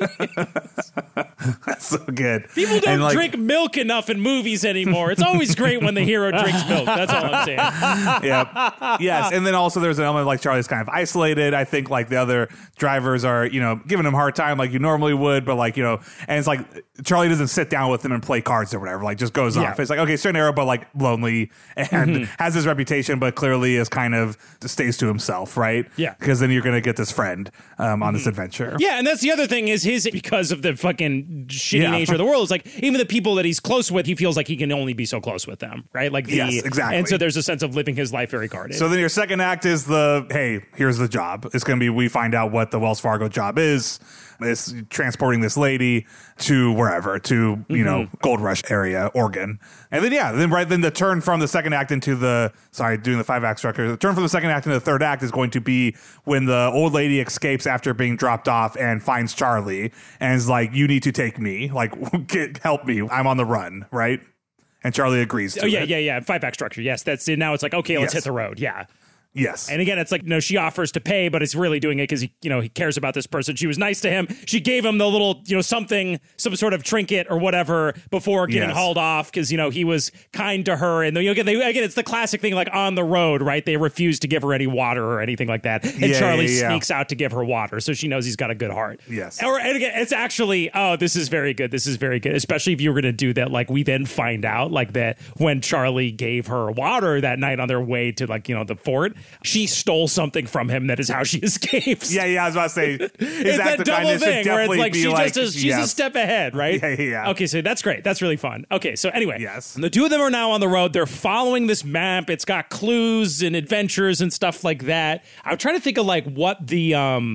That's so good. People don't And, like, drink milk enough in movies anymore. It's always great when the hero drinks milk. That's all I'm saying. Yeah. Yes. And then also there's an element like Charlie's kind of isolated. I think like the other drivers are, giving him a hard time like you normally would, but like, and it's like Charlie doesn't sit down with him and play cards or whatever, like just goes Yeah. off. It's like, okay, straight arrow, but like lonely and has his reputation, but clearly is kind of stays to himself, right? Yeah. Because then you're going to get this friend on this adventure. Yeah, and that's the other thing is because of the fucking shitty Yeah. nature of the world. It's like even the people that he's close with, he feels like he can only be so close with them, right? Like Yes, exactly. And so there's a sense of living his life very guarded. So then your second act is hey, here's the job. It's going to be, we find out what the Wells Fargo job is. It's transporting this lady to wherever, to, Gold Rush area, Oregon. And then, then the turn from the second act into doing the 5-act structure. The turn from the second act into the third act is going to be when the old lady escapes after being dropped off and finds Charlie and is like, you need to take me, like, help me. I'm on the run, right? And Charlie agrees to it. Yeah. 5-act structure. Yes, that's it. Now it's like, okay, let's Yes. hit the road. Yeah. Yes. And again, it's like, no, she offers to pay, but it's really doing it because he cares about this person. She was nice to him. She gave him the little, some sort of trinket or whatever before getting Yes. hauled off because, he was kind to her. And again, it's the classic thing like on the road, right? They refuse to give her any water or anything like that. And Yeah, Charlie yeah. sneaks out to give her water. So she knows he's got a good heart. Yes. And again, it's actually, this is very good. This is very good. Especially if you were going to do that. Like we then find out like that when Charlie gave her water that night on their way to the fort, she stole something from him. That is how she escapes. Yeah, I was about to say, It's that double thing where it's like she's a step ahead, right? Yeah. Okay, so that's great. That's really fun. Okay, so anyway, Yes. the two of them are now on the road. They're following this map. It's got clues and adventures and stuff like that. I'm trying to think of like what the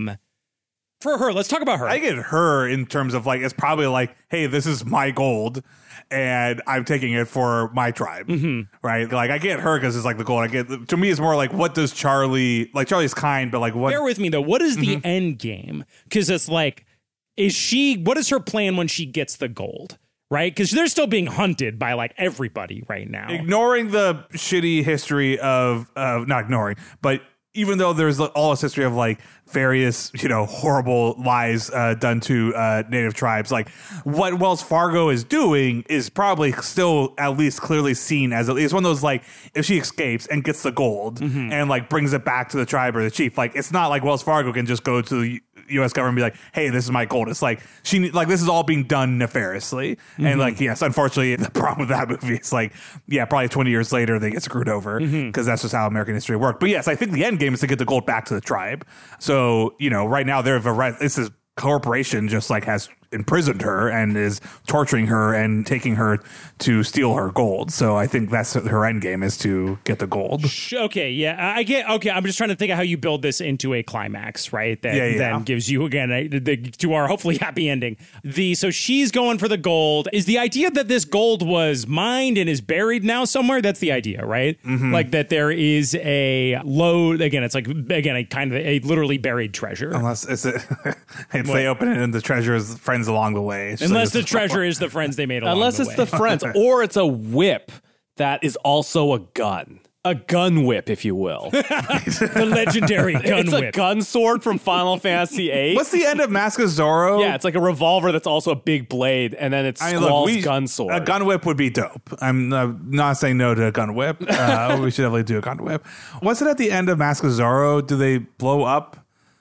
for her. Let's talk about her. I get her in terms of like, it's probably like, hey, this is my gold and I'm taking it for my tribe, right? Like I get her because it's like the gold. To me, it's more like, what does Charlie's kind, but like what? Bear with me though. What is the end game? Because it's like, what is her plan when she gets the gold? Right? Because they're still being hunted by like everybody right now. Ignoring the shitty history of not ignoring, but even though there's all this history of like various, horrible lies done to native tribes, like what Wells Fargo is doing is probably still at least clearly seen as it's one of those like if she escapes and gets the gold and like brings it back to the tribe or the chief, like it's not like Wells Fargo can just go to the U.S. government and be like, hey, this is my gold. It's like this is all being done nefariously. And like, yes, unfortunately, the problem with that movie is like, yeah, probably 20 years later they get screwed over because that's just how American history worked. But yes, I think the end game is to get the gold back to the tribe. So, right now this is corporation just like has imprisoned her and is torturing her and taking her to steal her gold. So I think that's her end game is to get the gold. Okay, yeah, I get. Okay, I'm just trying to think of how you build this into a climax, right? That then gives you again to our hopefully happy ending. So she's going for the gold. Is the idea that this gold was mined and is buried now somewhere? That's the idea, right? Like that there is a load. Again, it's like a kind of a literally buried treasure. Unless they open it and the treasure is friends along the way. It's Unless like, the treasure is the friends they made along Unless the it's way. the friends, or it's a whip that is also a gun. A gun whip, if you will. the legendary gun It's whip. a gun sword from Final Fantasy VIII. what's the end of Mask of Zorro? Yeah, it's like a revolver that's also a big blade, and then it's Squall's gun sword. A gun whip would be dope. I'm not saying no to a gun whip. We should definitely do a gun whip. What's it at the end of Mask of Zorro? Do they blow up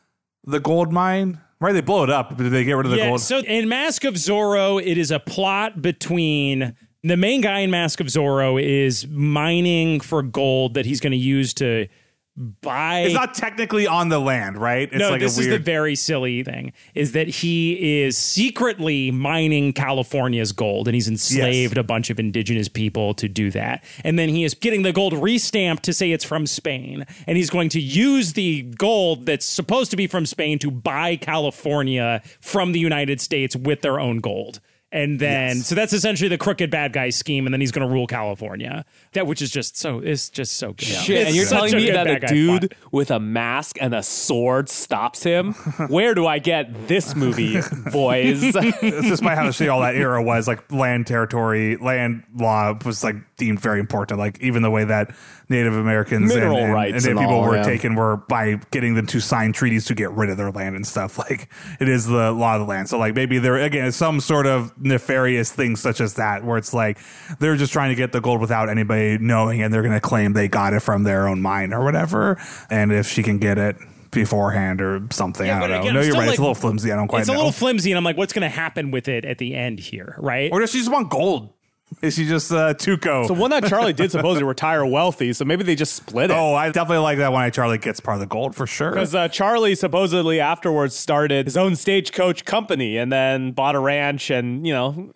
the gold mine? Right, they blow it up. Did they get rid of the gold? So in Mask of Zorro, it is a plot between the main guy in Mask of Zorro is mining for gold that he's going to use to buy. It's not technically on the land, right? It's No, like this a is weird... the very silly thing, is that he is secretly mining California's gold, and he's enslaved a bunch of indigenous people to do that. And then he is getting the gold restamped to say it's from Spain, and he's going to use the gold that's supposed to be from Spain to buy California from the United States with their own gold. And then, so that's essentially the crooked bad guy scheme, and then he's going to rule California. That, which is just so, it's just so good. Shit, It's and you're such telling me good that bad a guy dude plot. with a mask and a sword stops him? Where do I get this movie, boys? It's despite how shitty all that era was, like land territory, land law was like deemed very important. Like even the way that Native Americans Mineral and rights Native and people all, were yeah. taken were by getting them to sign treaties to get rid of their land and stuff. Like it is the law of the land. So like maybe there again is some sort of nefarious thing such as that, where it's like they're just trying to get the gold without anybody knowing, and they're going to claim they got it from their own mine or whatever. And if she can get it beforehand or something, Yeah, I but don't know. again, No, I'm you're still right. It's a like- little flimsy. I don't quite It's know. a little flimsy, and I'm like, what's going to happen with it at the end here, right? Or does she just want gold? Is she just Tuco? So one that Charlie did supposedly retire wealthy, so maybe they just split it. Oh, I definitely like that when Charlie gets part of the gold for sure. Because Charlie supposedly afterwards started his own stagecoach company and then bought a ranch and,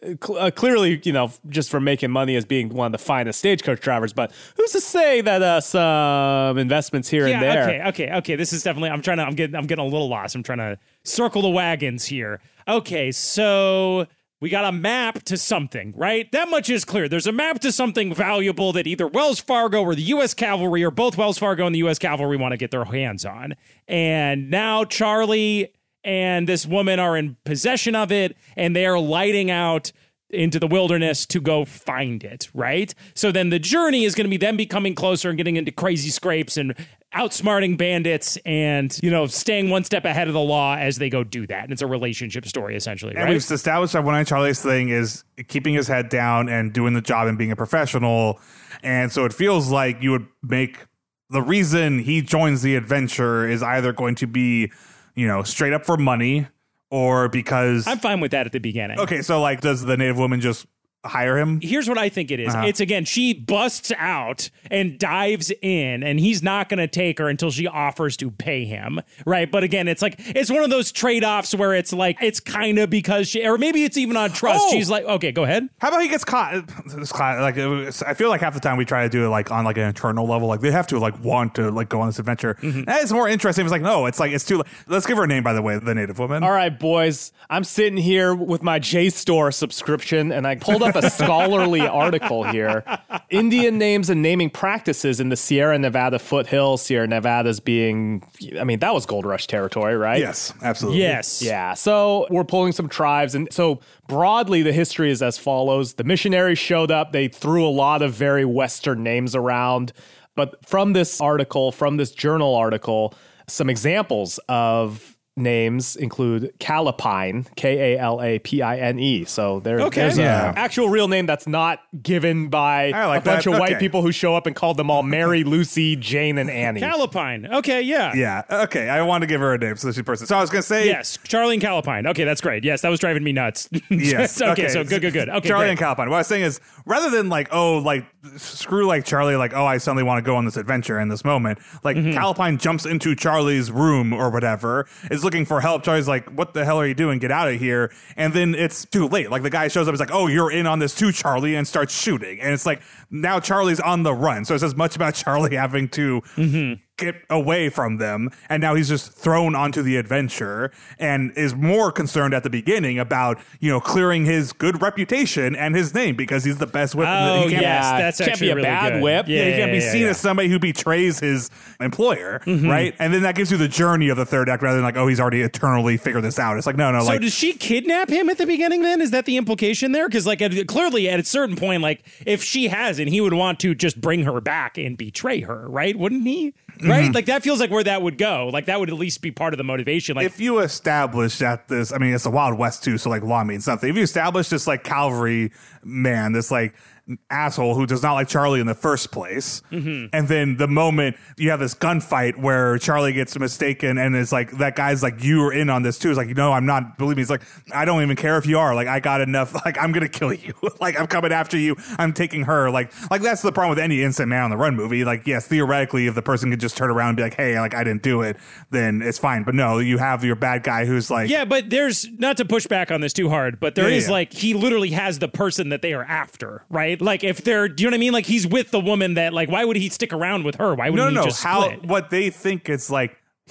clearly, just from making money as being one of the finest stagecoach drivers. But who's to say that some investments here and there? Okay. This is definitely. I'm getting a little lost. I'm trying to circle the wagons here. Okay, so we got a map to something, right? That much is clear. There's a map to something valuable that either Wells Fargo or the U.S. Cavalry, or both Wells Fargo and the U.S. Cavalry, want to get their hands on. And now Charlie and this woman are in possession of it, and they are lighting out into the wilderness to go find it, right? So then the journey is going to be them becoming closer and getting into crazy scrapes and outsmarting bandits and, staying one step ahead of the law as they go do that. And it's a relationship story, essentially, And right? we've established that one of Charlie's thing is keeping his head down and doing the job and being a professional. And so it feels like you would make the reason he joins the adventure is either going to be, straight up for money or because... I'm fine with that at the beginning. Okay, so like does the Native woman just hire him? Here's what I think it is. Uh-huh. It's, again, she busts out and dives in, and he's not going to take her until she offers to pay him, right? But again, it's like, it's one of those trade-offs where it's like, it's kind of because she, or maybe it's even on trust. Oh! She's like, okay, go ahead. How about he gets caught? I feel like half the time we try to do it like on like an internal level. Like they have to like want to like go on this adventure. Mm-hmm. That is more interesting. It's like, no, it's too. Let's give her a name, by the way, the Native woman. All right, boys, I'm sitting here with my JSTOR subscription, and I pulled up a scholarly article here. Indian names and naming practices in the Sierra Nevada foothills. Sierra Nevadas being, that was Gold Rush territory, right? Yes, absolutely. Yes. Yeah, so we're pulling some tribes. And so broadly, the history is as follows. The missionaries showed up. They threw a lot of very Western names around. But from this article, from this journal article, some examples of names include Calapine, Kalapine. So there's Yeah. an actual real name that's not given by I like a bunch that. of white Okay. people who show up and called them all Mary, Lucy, Jane, and Annie. Calapine. Okay, yeah. Yeah. Okay. I want to give her a name so she's person. So I was gonna say Yes, Charlie and Calapine. Okay, that's great. Yes, that was driving me nuts. Yes. okay, so good. Okay, Charlie great. and Calpine. What I was saying is, rather than screw Charlie, I suddenly want to go on this adventure in this moment. Calpine jumps into Charlie's room or whatever, is looking for help. Charlie's like, "What the hell are you doing? Get out of here!" And then it's too late. Like the guy shows up, he's like, "Oh, you're in on this too, Charlie," and starts shooting. And it's like now Charlie's on the run. So it says much about Charlie having to get away from them, and now he's just thrown onto the adventure and is more concerned at the beginning about clearing his good reputation and his name because he's the best whip. Oh, he can't, yes, Yeah, that's can't actually be a really bad good. whip. he can't be seen as somebody who betrays his employer, right? And then that gives you the journey of the third act rather than he's already eternally figured this out. It's like no, So does she kidnap him at the beginning then? Is that the implication there? Because clearly at a certain point, if she hasn't, he would want to just bring her back and betray her, right? Wouldn't he? Right? That feels like where that would go. That would at least be part of the motivation. if you establish that it's the Wild West too, so law means nothing. If you establish this cavalry man, this asshole who does not like Charlie in the first place. And then the moment you have this gunfight where Charlie gets mistaken and it's like, that guy's like, you were in on this too. It's like, no, I'm not. Believe me. He's like, I don't even care if you are. Like, I got enough. Like, I'm going to kill you. Like, I'm coming after you. I'm taking her. Like that's the problem with any Instant Man on the Run movie. Like, yes, theoretically, if the person could just turn around and be like, hey, like, I didn't do it, then it's fine. But no, you have your bad guy who's like, yeah, but there's, not to push back on this too hard, but there is like, he literally has the person that they are after, right? Like, if they're, do you know what I mean? Like, he's with the woman that, like, why would he stick around with her? Why would he just split? What they think is like,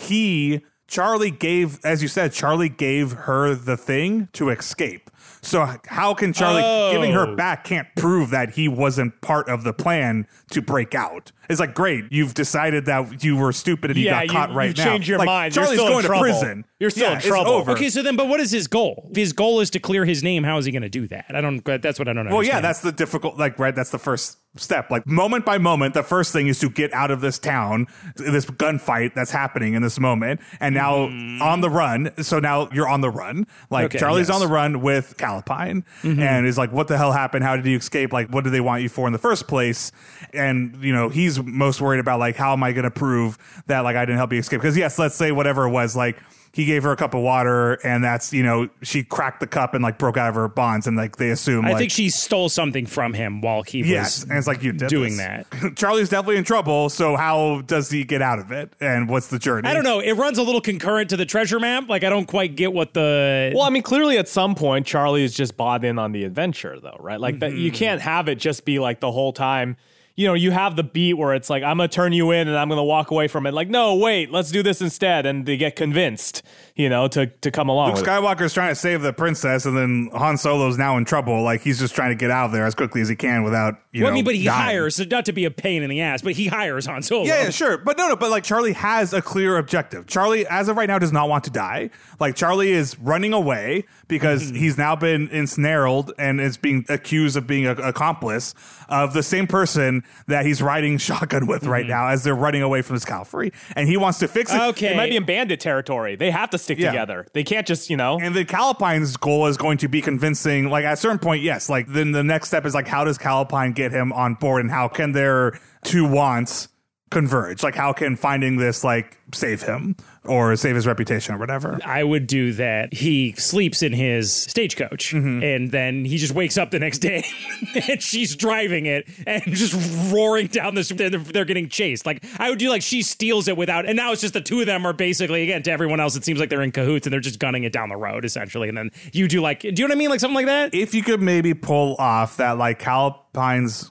Charlie gave, as you said, Charlie gave her the thing to escape. So how can Charlie giving her back can't prove that he wasn't part of the plan to break out? It's like, great, you've decided that you were stupid and you got caught right now. You changed your like, mind. Charlie's You're still going in trouble. to prison. You're still in it's trouble. over. Okay, so then, but what is his goal? If his goal is to clear his name, how is he going to do that? That's what I don't understand. Well, yeah, that's the difficult, like, right, that's the first step. Like, moment by moment, the first thing is to get out of this town, this gunfight that's happening in this moment, and now on the run. So now you're on the run. Like, Okay, Charlie's yes. on the run with Callipine, and is like, what the hell happened? How did you escape? Like, what did they want you for in the first place? And, you know, he's most worried about, like, how am I going to prove that, like, I didn't help you escape? Because, yes, let's say whatever it was, like, he gave her a cup of water, and that's, you know, she cracked the cup and, like, broke out of her bonds, and, like, they assume, I like, think she stole something from him while he was yes, and it's like, you did doing this. that. Charlie's definitely in trouble, so how does he get out of it? And what's the journey? I don't know. It runs a little concurrent to the treasure map. Like, I don't quite get what the... Well, I mean, clearly at some point, Charlie is just bought in on the adventure, though, right? Like, that you can't have it just be like the whole time. You know, you have the beat where it's like, I'm going to turn you in and I'm going to walk away from it. Like, no, wait, let's do this instead. And they get convinced, you know, to come along Luke with it. Skywalker's trying to save the princess, and then Han Solo's now in trouble. Like, he's just trying to get out of there as quickly as he can without, you know, I mean, but he dying. hires, not to be a pain in the ass, but he hires Han Solo. Yeah, sure. But no, but like, Charlie has a clear objective. Charlie, as of right now, does not want to die. Like, Charlie is running away because he's now been ensnared and is being accused of being an accomplice of the same person that he's riding shotgun with right now as they're running away from this Calvary. And he wants to fix it. Okay. It might be in bandit territory. They have to stick together. They can't just, you know. And then Callipine's goal is going to be convincing, like, at a certain point, yes. Like, then the next step is, like, how does Callipine get him on board, and how can their two wants converge? Like, how can finding this, like, save him or save his reputation or whatever? I would do that. He sleeps in his stagecoach, and then he just wakes up the next day, and she's driving it and just roaring down this. They're getting chased. Like, I would do, like, she steals it without, and now it's just the two of them are basically, again, to everyone else, it seems like they're in cahoots and they're just gunning it down the road, essentially. And then you do, like, do you know what I mean? Like, something like that. If you could maybe pull off that, like, Callipine's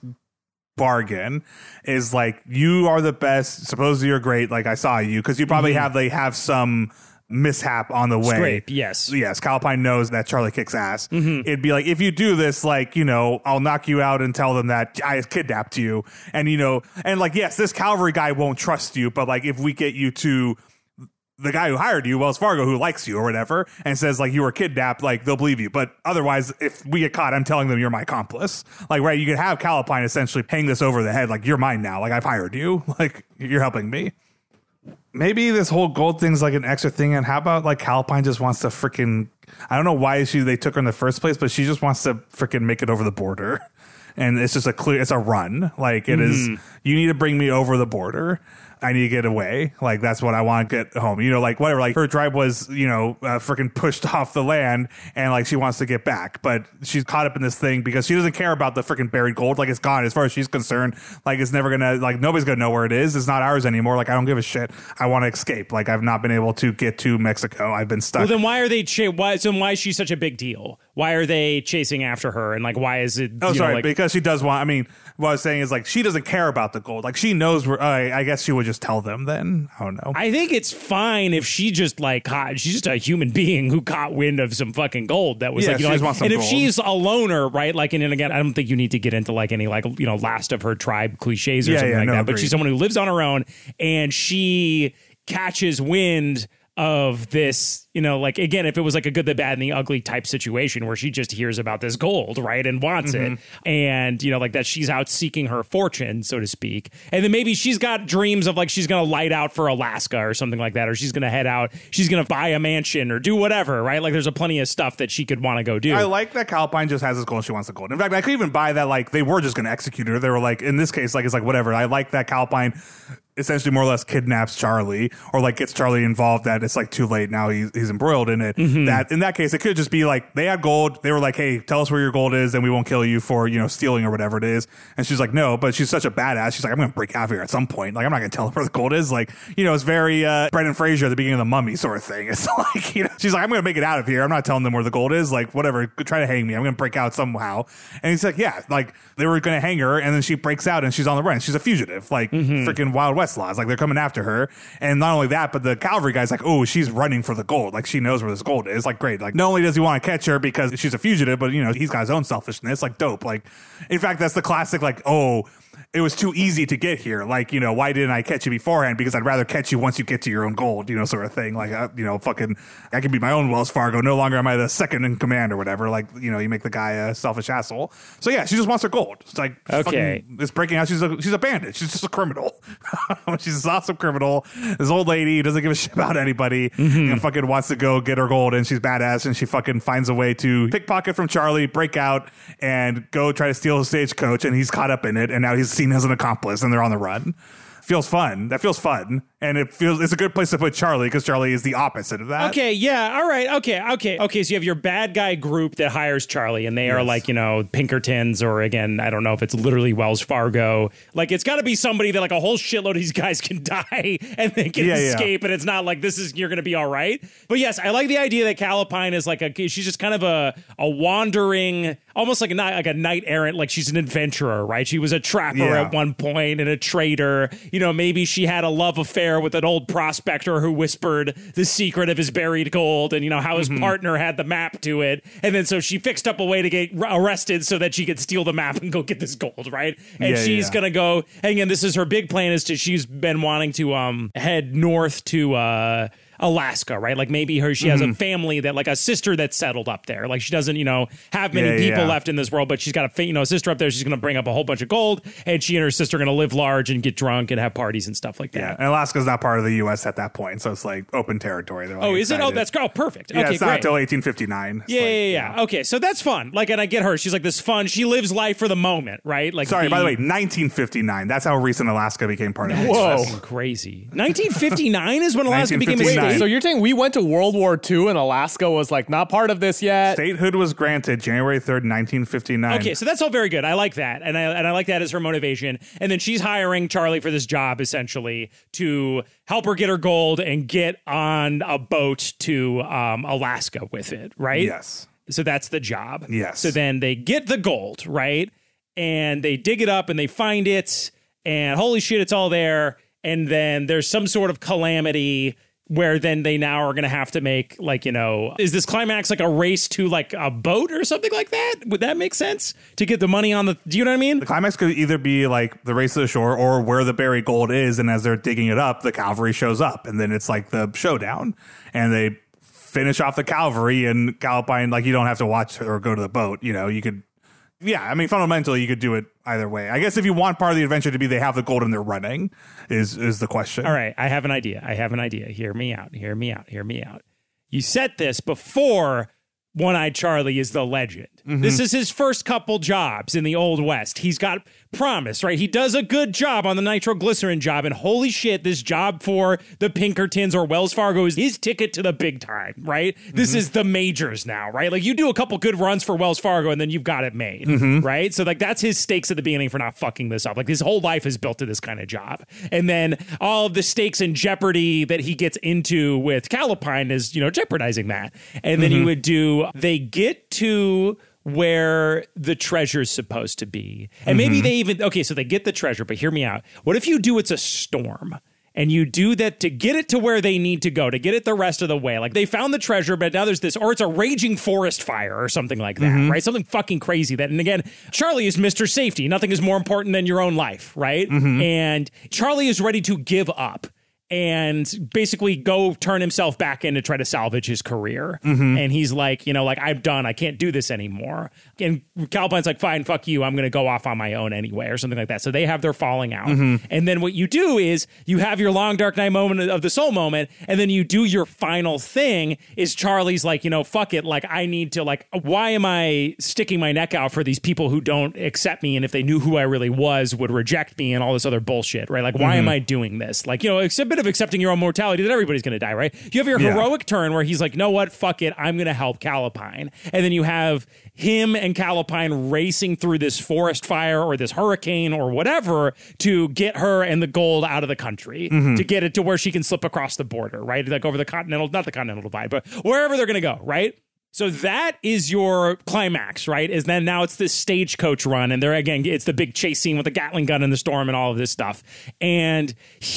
bargain is like, you are the best, supposedly you're great, like, I saw you, because you probably have some mishap on the way. Scrape, yes. Callipine knows that Charlie kicks ass. It'd be like, if you do this, like, you know, I'll knock you out and tell them that I kidnapped you, and, you know, and, like, yes, this cavalry guy won't trust you, but, like, if we get you to the guy who hired you, Wells Fargo, who likes you or whatever, and says, like, you were kidnapped, like, they'll believe you. But otherwise, if we get caught, I'm telling them you're my accomplice. Like, right, you could have Callipine essentially hang this over the head, like, you're mine now, like, I've hired you, like, you're helping me. Maybe this whole gold thing's like an extra thing, and how about, like, Callipine just wants to freaking, I don't know why they took her in the first place, but she just wants to freaking make it over the border. And it's just it's a run. Like, it is, you need to bring me over the border. I need to get away. Like, that's what I want to get home. You know, like, whatever. Like, her tribe was, you know, freaking pushed off the land, and, like, she wants to get back. But she's caught up in this thing because she doesn't care about the freaking buried gold. Like, it's gone as far as she's concerned. Like, it's never gonna, like, nobody's gonna know where it is. It's not ours anymore. Like, I don't give a shit. I want to escape. Like, I've not been able to get to Mexico. I've been stuck. Well, then why are they why is she such a big deal? Why are they chasing after her? And, like, why is it? Oh, sorry, like, because she does want. I mean, what I was saying is, like, she doesn't care about the gold. Like, she knows where. I guess she would just tell them then. I don't know. I think it's fine if she just, like, she's just a human being who caught wind of some fucking gold that was, Yeah, like, you she know, just like, wants some and if gold. she's a loner, right? Like, and again, I don't think you need to get into, like, any, like, you know, last of her tribe cliches or something like that. But agreed. she's someone who lives on her own, and she catches wind of this, like, again, if it was like a good, the bad, and the ugly type situation where she just hears about this gold, right, and wants it, and, like that she's out seeking her fortune, so to speak. And then maybe she's got dreams of like she's going to light out for Alaska or something like that, or she's going to head out, she's going to buy a mansion or do whatever, right? Like there's plenty of stuff that she could want to go do. I like that Callapine just has this gold. She wants the gold. In fact, I could even buy that, like, they were just going to execute her. They were like, in this case, like, it's like, whatever. I like that Callapine essentially more or less kidnaps Charlie, or like gets Charlie involved, that it's like too late now, he's embroiled in it. That in that case it could just be like they had gold, they were like, hey, tell us where your gold is and we won't kill you for stealing or whatever it is. And she's like, no, but she's such a badass, she's like, I'm gonna break out of here at some point, like I'm not gonna tell her where the gold is. Like, it's very Brendan Fraser at the beginning of The Mummy sort of thing. It's like, she's like, I'm gonna make it out of here, I'm not telling them where the gold is, like whatever, try to hang me, I'm gonna break out somehow. And he's like, yeah, like they were gonna hang her, and then she breaks out and she's on the run, she's a fugitive, like freaking Wild West laws, like they're coming after her. And not only that, but the cavalry guy's like, oh, she's running for the gold, like she knows where this gold is. Like, great. Like, not only does he want to catch her because she's a fugitive, but he's got his own selfishness. Like, dope. Like, in fact, that's the classic, like, oh, it was too easy to get here. Like, why didn't I catch you beforehand? Because I'd rather catch you once you get to your own gold, sort of thing. Like, fucking, I can be my own Wells Fargo. No longer am I the second in command or whatever. Like, you make the guy a selfish asshole. So yeah, she just wants her gold. It's like, okay, it's breaking out. She's a bandit. She's just a criminal. She's this awesome criminal. This old lady doesn't give a shit about anybody. And fucking wants to go get her gold, and she's badass, and she fucking finds a way to pickpocket from Charlie, break out, and go try to steal the stagecoach, and he's caught up in it, and now he's seen as an accomplice, and they're on the run. Feels fun. That feels fun. And it's a good place to put Charlie, because Charlie is the opposite of that. Okay, yeah, all right, okay. So you have your bad guy group that hires Charlie, and they are like, Pinkertons, or again, I don't know if it's literally Wells Fargo. Like, it's got to be somebody that like a whole shitload of these guys can die and they can escape, and it's not like you're going to be all right. But yes, I like the idea that Callapine is like she's just kind of a wandering, almost like a knight errant, like she's an adventurer, right? She was a trapper at one point and a trader. Maybe she had a love affair with an old prospector who whispered the secret of his buried gold, and how his partner had the map to it, and then so she fixed up a way to get arrested so that she could steal the map and go get this gold, right? And she's gonna go, and again, this is her big plan, she's been wanting to head north to Alaska, right? Like maybe she has a family that, like a sister that's settled up there. Like she doesn't, have many people left in this world, but she's got a sister up there. She's going to bring up a whole bunch of gold, and she and her sister are going to live large and get drunk and have parties and stuff like that. Yeah, and Alaska's not part of the U.S. at that point, so it's like open territory. They're like, is it? Oh, that's perfect. Yeah, okay, it's not until 1859. Yeah. Okay, so that's fun. Like, and I get her. She's like this fun. She lives life for the moment, right? Like, sorry, by the way, 1959. That's how recent Alaska became part of it. Whoa, crazy. 1959 is when Alaska became a state. So you're saying we went to World War II and Alaska was like not part of this yet? Statehood was granted January 3rd, 1959. Okay, so that's all very good. I like that. And I like that as her motivation. And then she's hiring Charlie for this job, essentially, to help her get her gold and get on a boat to Alaska with it, right? Yes. So that's the job. Yes. So then they get the gold, right? And they dig it up and they find it, and holy shit, it's all there. And then there's some sort of calamity where then they now are going to have to make, like, is this climax like a race to like a boat or something like that? Would that make sense? To get the money on the, do you know what I mean? The climax could either be like the race to the shore or where the buried gold is, and as they're digging it up, the cavalry shows up, and then it's like the showdown, and they finish off the cavalry, and Callapine, like, you don't have to watch or go to the boat, you could. Yeah, I mean, fundamentally, you could do it either way. I guess if you want part of the adventure to be they have the gold and they're running is the question. All right, I have an idea. Hear me out. You set this before One-Eyed Charlie is the legend. This is his first couple jobs in the Old West. He's got promise, right? He does a good job on the nitroglycerin job, and holy shit, this job for the Pinkertons or Wells Fargo is his ticket to the big time, right? This is the majors now, right? Like, you do a couple good runs for Wells Fargo, and then you've got it made, right? So, like, that's his stakes at the beginning for not fucking this up. Like, his whole life is built to this kind of job. And then all of the stakes and jeopardy that he gets into with Callapine is, jeopardizing that. And then you would do, they get to where the treasure's supposed to be. And maybe they even, so they get the treasure, but hear me out. What if you do it's a storm? And you do that to get it to where they need to go, to get it the rest of the way. Like, they found the treasure, but now there's this, or it's a raging forest fire or something like that, right? Something fucking crazy. And again, Charlie is Mr. Safety. Nothing is more important than your own life, right? And Charlie is ready to give up. and basically go turn himself back in to try to salvage his career. And he's like, I'm done. I can't do this anymore. And Calapine's like, fine, fuck you. I'm going to go off on my own anyway, or something like that. So they have their falling out. And then what you do is you have your long dark night moment of the soul moment, and then you do your final thing is Charlie's like, fuck it. Like, I need to, like, why am I sticking my neck out for these people who don't accept me? And if they knew who I really was, would reject me and all this other bullshit, right? Like, why am I doing this? Like, it's a bit of accepting your own mortality that everybody's going to die, right? You have your heroic turn where he's like, you know what? Fuck it. I'm going to help Callapine. And then you have him and Callapine racing through this forest fire or this hurricane or whatever to get her and the gold out of the country, to get it to where she can slip across the border, right? Like over the not the continental divide, but wherever they're going to go, right? So that is your climax, right? Is then now it's this stagecoach run, and there again, it's the big chase scene with the Gatling gun in the storm and all of this stuff. And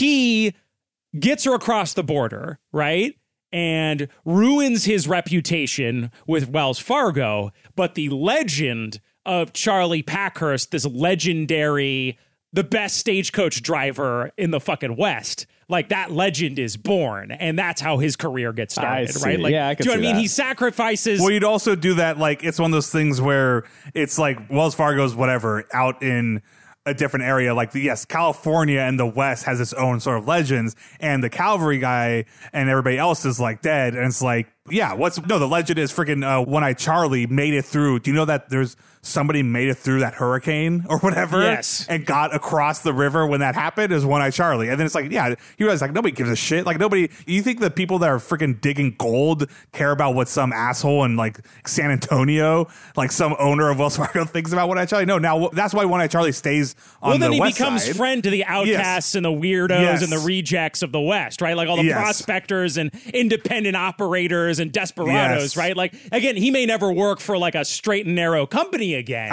he gets her across the border, right? And ruins his reputation with Wells Fargo. But the legend of Charlie Packhurst, this legendary, the best stagecoach driver in the fucking West, like that legend is born, and that's how his career gets started, right? Like, yeah, I can do you know see what I mean? that. He sacrifices. Well, you'd also do that, like, it's one of those things where it's like Wells Fargo's whatever out in a different area. Like, yes, California and the West has its own sort of legends, and the cavalry guy and everybody else is like dead. And it's like, yeah, the legend is freaking One-Eyed Charlie made it through. Do you know that there's somebody made it through that hurricane or whatever? Yes. And got across the river when that happened is One-Eyed Charlie. And then it's like, yeah, you realize, like, nobody gives a shit. Like, nobody, you think the people that are freaking digging gold care about what some asshole in, like, San Antonio, like some owner of Wells Fargo thinks about One-Eyed Charlie? No, now that's why One-Eyed Charlie stays on the West side. Well, then he becomes friend to the outcasts and the weirdos and the rejects of the West, right? Like all the prospectors and independent operators and desperados, right? Like, again, he may never work for like a straight and narrow company again.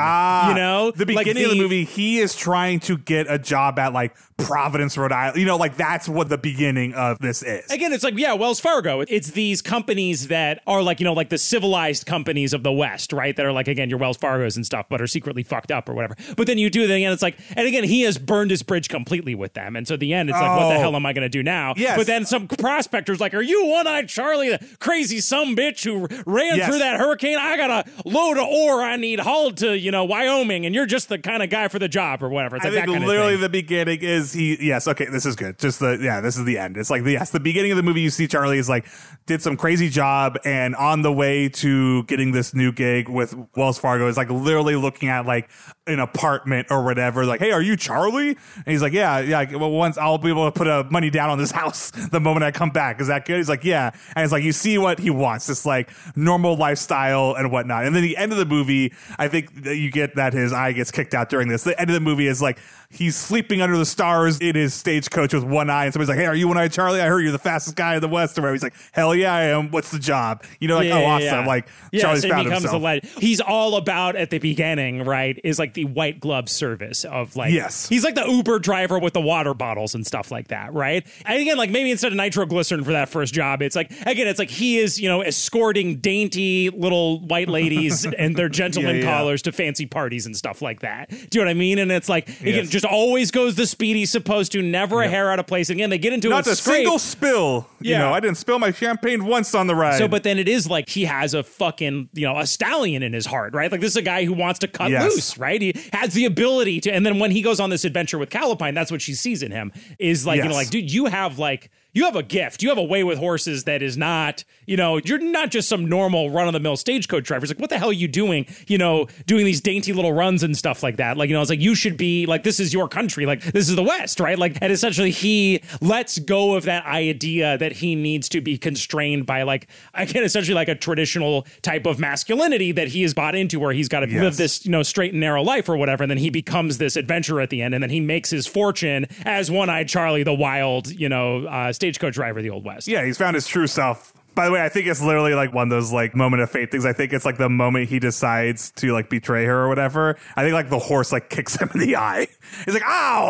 The beginning of the movie, he is trying to get a job at like Providence, Rhode Island. Like that's what the beginning of this is. Again, it's like, Wells Fargo. It's these companies that are like, like the civilized companies of the West, right? That are like, again, your Wells Fargos and stuff, but are secretly fucked up or whatever. But then you do it again, it's like, and again, he has burned his bridge completely with them. And so at the end, it's like, what the hell am I going to do now? Yes. But then some prospector's like, are you One-Eyed Charlie, the crazy sumbitch who ran through that hurricane? I got a load of ore I need hauled to, Wyoming, and you're just the kind of guy for the job or whatever. It's like I think that kind literally of thing. the beginning is this is good. This is the end. It's like, the beginning of the movie, you see Charlie is like, did some crazy job, and on the way to getting this new gig with Wells Fargo is like literally looking at like an apartment or whatever, like, hey, are you Charlie? And he's like, yeah, well, once I'll be able to put money down on this house the moment I come back. Is that good? He's like, yeah. And it's like, you see what he wants, this like normal lifestyle and whatnot. And then the end of the movie, I think that you get that his eye gets kicked out during this. The end of the movie is like, he's sleeping under the stars in his stagecoach with one eye, and somebody's like, hey, are you One-Eyed Charlie? I heard you're the fastest guy in the West. Or whatever. He's like, hell yeah, I am. What's the job? Awesome. Like, Charlie's so found he becomes himself. a legend. He's all about, at the beginning, right, is like the white glove service of like, he's like the Uber driver with the water bottles and stuff like that, right? And again, like maybe instead of nitroglycerin for that first job, it's like, again, it's like he is, escorting dainty little white ladies and their gentleman callers to fancy parties and stuff like that. Do you know what I mean? And it's like, again, just always goes the speed he's supposed to, never a hair out of place. Again, they get into Not a a single spill. I didn't spill my champagne once on the ride. So, but then it is like he has a fucking, a stallion in his heart, right? Like this is a guy who wants to cut loose, right? He has the ability to, and then when he goes on this adventure with Callapine, that's what she sees in him is like, like, dude, you have a gift. You have a way with horses that is not, you're not just some normal run-of-the-mill stagecoach driver. It's like, what the hell are you doing, doing these dainty little runs and stuff like that? Like, it's like, you should be, like, this is your country. Like, this is the West, right? Like, and essentially he lets go of that idea that he needs to be constrained by, like, again, essentially like a traditional type of masculinity that he is bought into where he's got to live this, straight and narrow life or whatever. And then he becomes this adventurer at the end. And then he makes his fortune as One-Eyed Charlie, the wild, stagecoach driver of the Old West. Yeah, he's found his true self. By the way, I think it's literally like one of those like moment of fate things. I think it's like the moment he decides to like betray her or whatever. I think like the horse like kicks him in the eye. He's like, ow!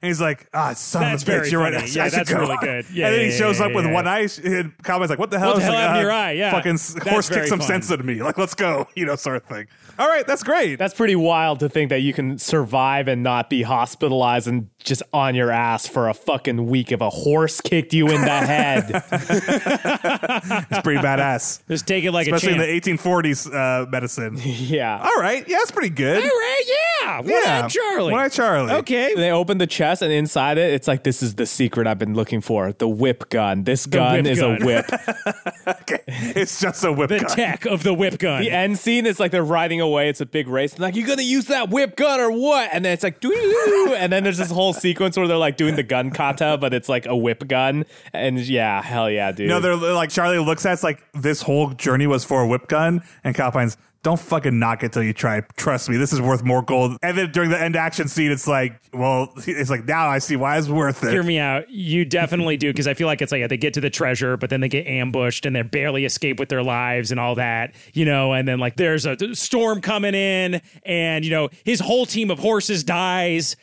And he's like, son That's of a bitch, very you're funny. right. Yeah, I should that's go. really good. Yeah, and then he yeah, shows yeah, up with yeah. one eye. And Kawaba's like, what the hell? What the It's hell like, happened to your eye? Yeah. Fucking That's horse very kicked some fun. sense into me. Like, let's go, sort of thing. All right, that's great. That's pretty wild to think that you can survive and not be hospitalized and just on your ass for a fucking week if a horse kicked you in the head. It's pretty badass. Just take it like Especially a in champ. the 1840s medicine. Yeah. All right, yeah, that's pretty good. All right, yeah. One-eyed Charlie. One-eyed Charlie. Okay. They open the chest, and inside it, it's like, this is the secret I've been looking for. The whip gun. This gun whip is gun. a whip. Okay, it's just a whip The gun. tech of the whip gun. The end scene is like they're riding away. It's a big race. And like, you gonna use that whip gun or what? And then it's like, doo-doo-doo. And then there's this whole sequence where they're like doing the gun kata, but it's like a whip gun. And yeah, hell yeah, dude. No, they're like, Charlie looks at it's like this whole journey was for a whip gun, and Calpine's, don't fucking knock it till you try. Trust me, this is worth more gold. And then during the end action scene, it's like, well, it's like, now I see why it's worth it. Hear me out. You definitely do, because I feel like it's like they get to the treasure, but then they get ambushed and they barely escape with their lives and all that, and then like there's a storm coming in, and his whole team of horses dies,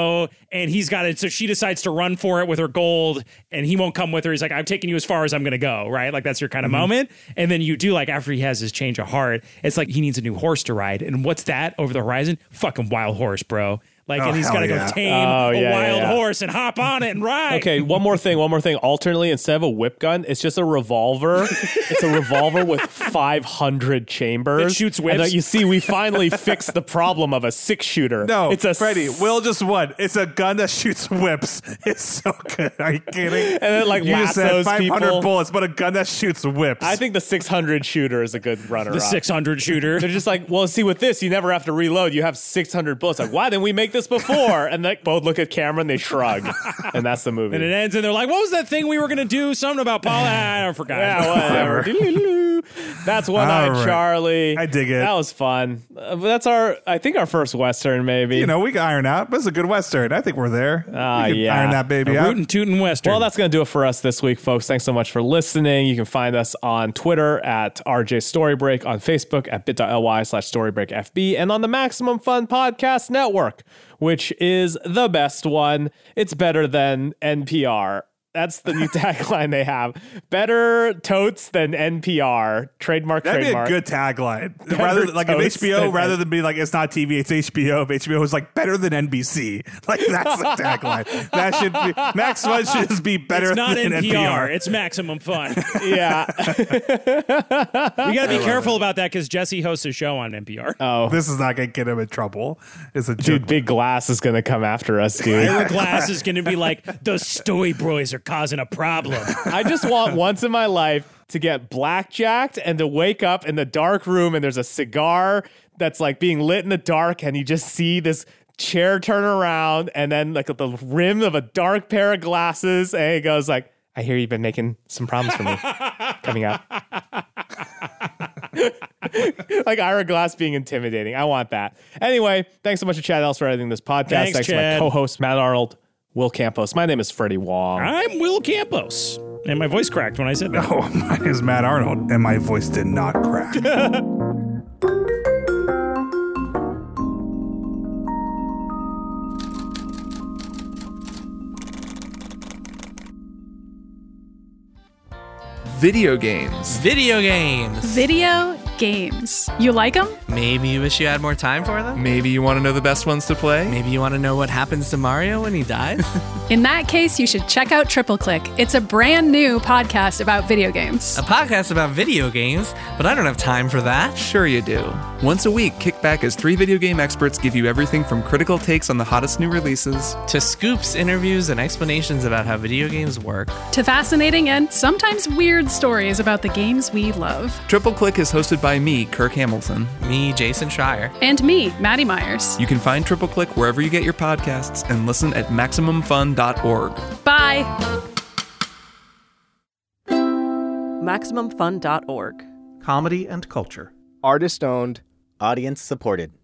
and he's got it. So she decides to run for it with her gold, and he won't come with her. He's like, I'm taking you as far as I'm going to go, right? Like that's your kind of moment. And then you do, like, after he has his change of heart, it's like he needs a new horse to ride. And what's that over the horizon? Fucking wild horse, bro. Like, and he's got to go tame a wild horse and hop on it and ride. Okay, one more thing. Alternately, instead of a whip gun, it's just a revolver. It's a revolver with 500 chambers. That shoots whips? And you see, we finally fixed the problem of a 6-shooter. No, it's a Freddie, Will just won. It's a gun that shoots whips. It's so good. Are you kidding? And then, like, you just said lassos 500 people. bullets, but a gun that shoots whips. I think the 600 shooter is a good runner-up. The 600 shooter. They're just like, well, see, with this, you never have to reload. You have 600 bullets. Like, why didn't we make this before? And they both look at camera and they shrug. And that's the movie. And it ends, and they're like, what was that thing we were going to do? Something about Paula. I forgot. Yeah, whatever. That's One-Eyed All right. Charlie. I dig it. That was fun. That's I think our first Western, maybe. we can iron out, but it's a good Western. I think we're there. We can yeah. iron that baby A out. rootin' tootin' Western. Well, that's going to do it for us this week, folks. Thanks so much for listening. You can find us on Twitter at RJ Storybreak, on Facebook at bit.ly/StoryBreakFB, and on the Maximum Fun Podcast Network, which is the best one. It's better than NPR. That's the new tagline they have. Better totes than NPR. Trademark. That'd be a good tagline. Rather than, like, if totes HBO, than rather than be like, it's not TV, it's HBO. If HBO was like, better than NBC. Like, that's the tagline. That should be, Max Fun should just be better It's not than NPR. It's Maximum Fun. Yeah. You got to be careful about that because Jesse hosts a show on NPR. Oh, This is not going to get him in trouble. It's a dude, joke. Big Glass is going to come after us, dude. Ira Glass is going to be like, those Story Boys are causing a problem. I just want once in my life to get blackjacked and to wake up in the dark room and there's a cigar that's like being lit in the dark and you just see this chair turn around and then like the rim of a dark pair of glasses and it goes like, I hear you've been making some problems for me coming up. Like Ira Glass being intimidating. I want that. Anyway, thanks so much to Chad Ellis for editing this podcast. Thanks, to Chad. my co-host Matt Arnold, Will Campos. My name is Freddie Wong. I'm Will Campos. And my voice cracked when I said that. Oh, my name is Matt Arnold, and my voice did not crack. Video games. Video games. Video games. You like them? Maybe you wish you had more time for them? Maybe you want to know the best ones to play? Maybe you want to know what happens to Mario when he dies? In that case, you should check out Triple Click. It's a brand new podcast about video games. A podcast about video games, but I don't have time for that. Sure you do. Once a week, kick back as 3 video game experts give you everything from critical takes on the hottest new releases To scoops, interviews, and explanations about how video games work. To fascinating and sometimes weird stories about the games we love. Triple Click is hosted by me, Kirk Hamilton. Me, Jason Schreier. And me, Maddie Myers. You can find Triple Click wherever you get your podcasts and listen at MaximumFun.org. Bye. MaximumFun.org. Comedy and culture. Artist owned. Audience supported.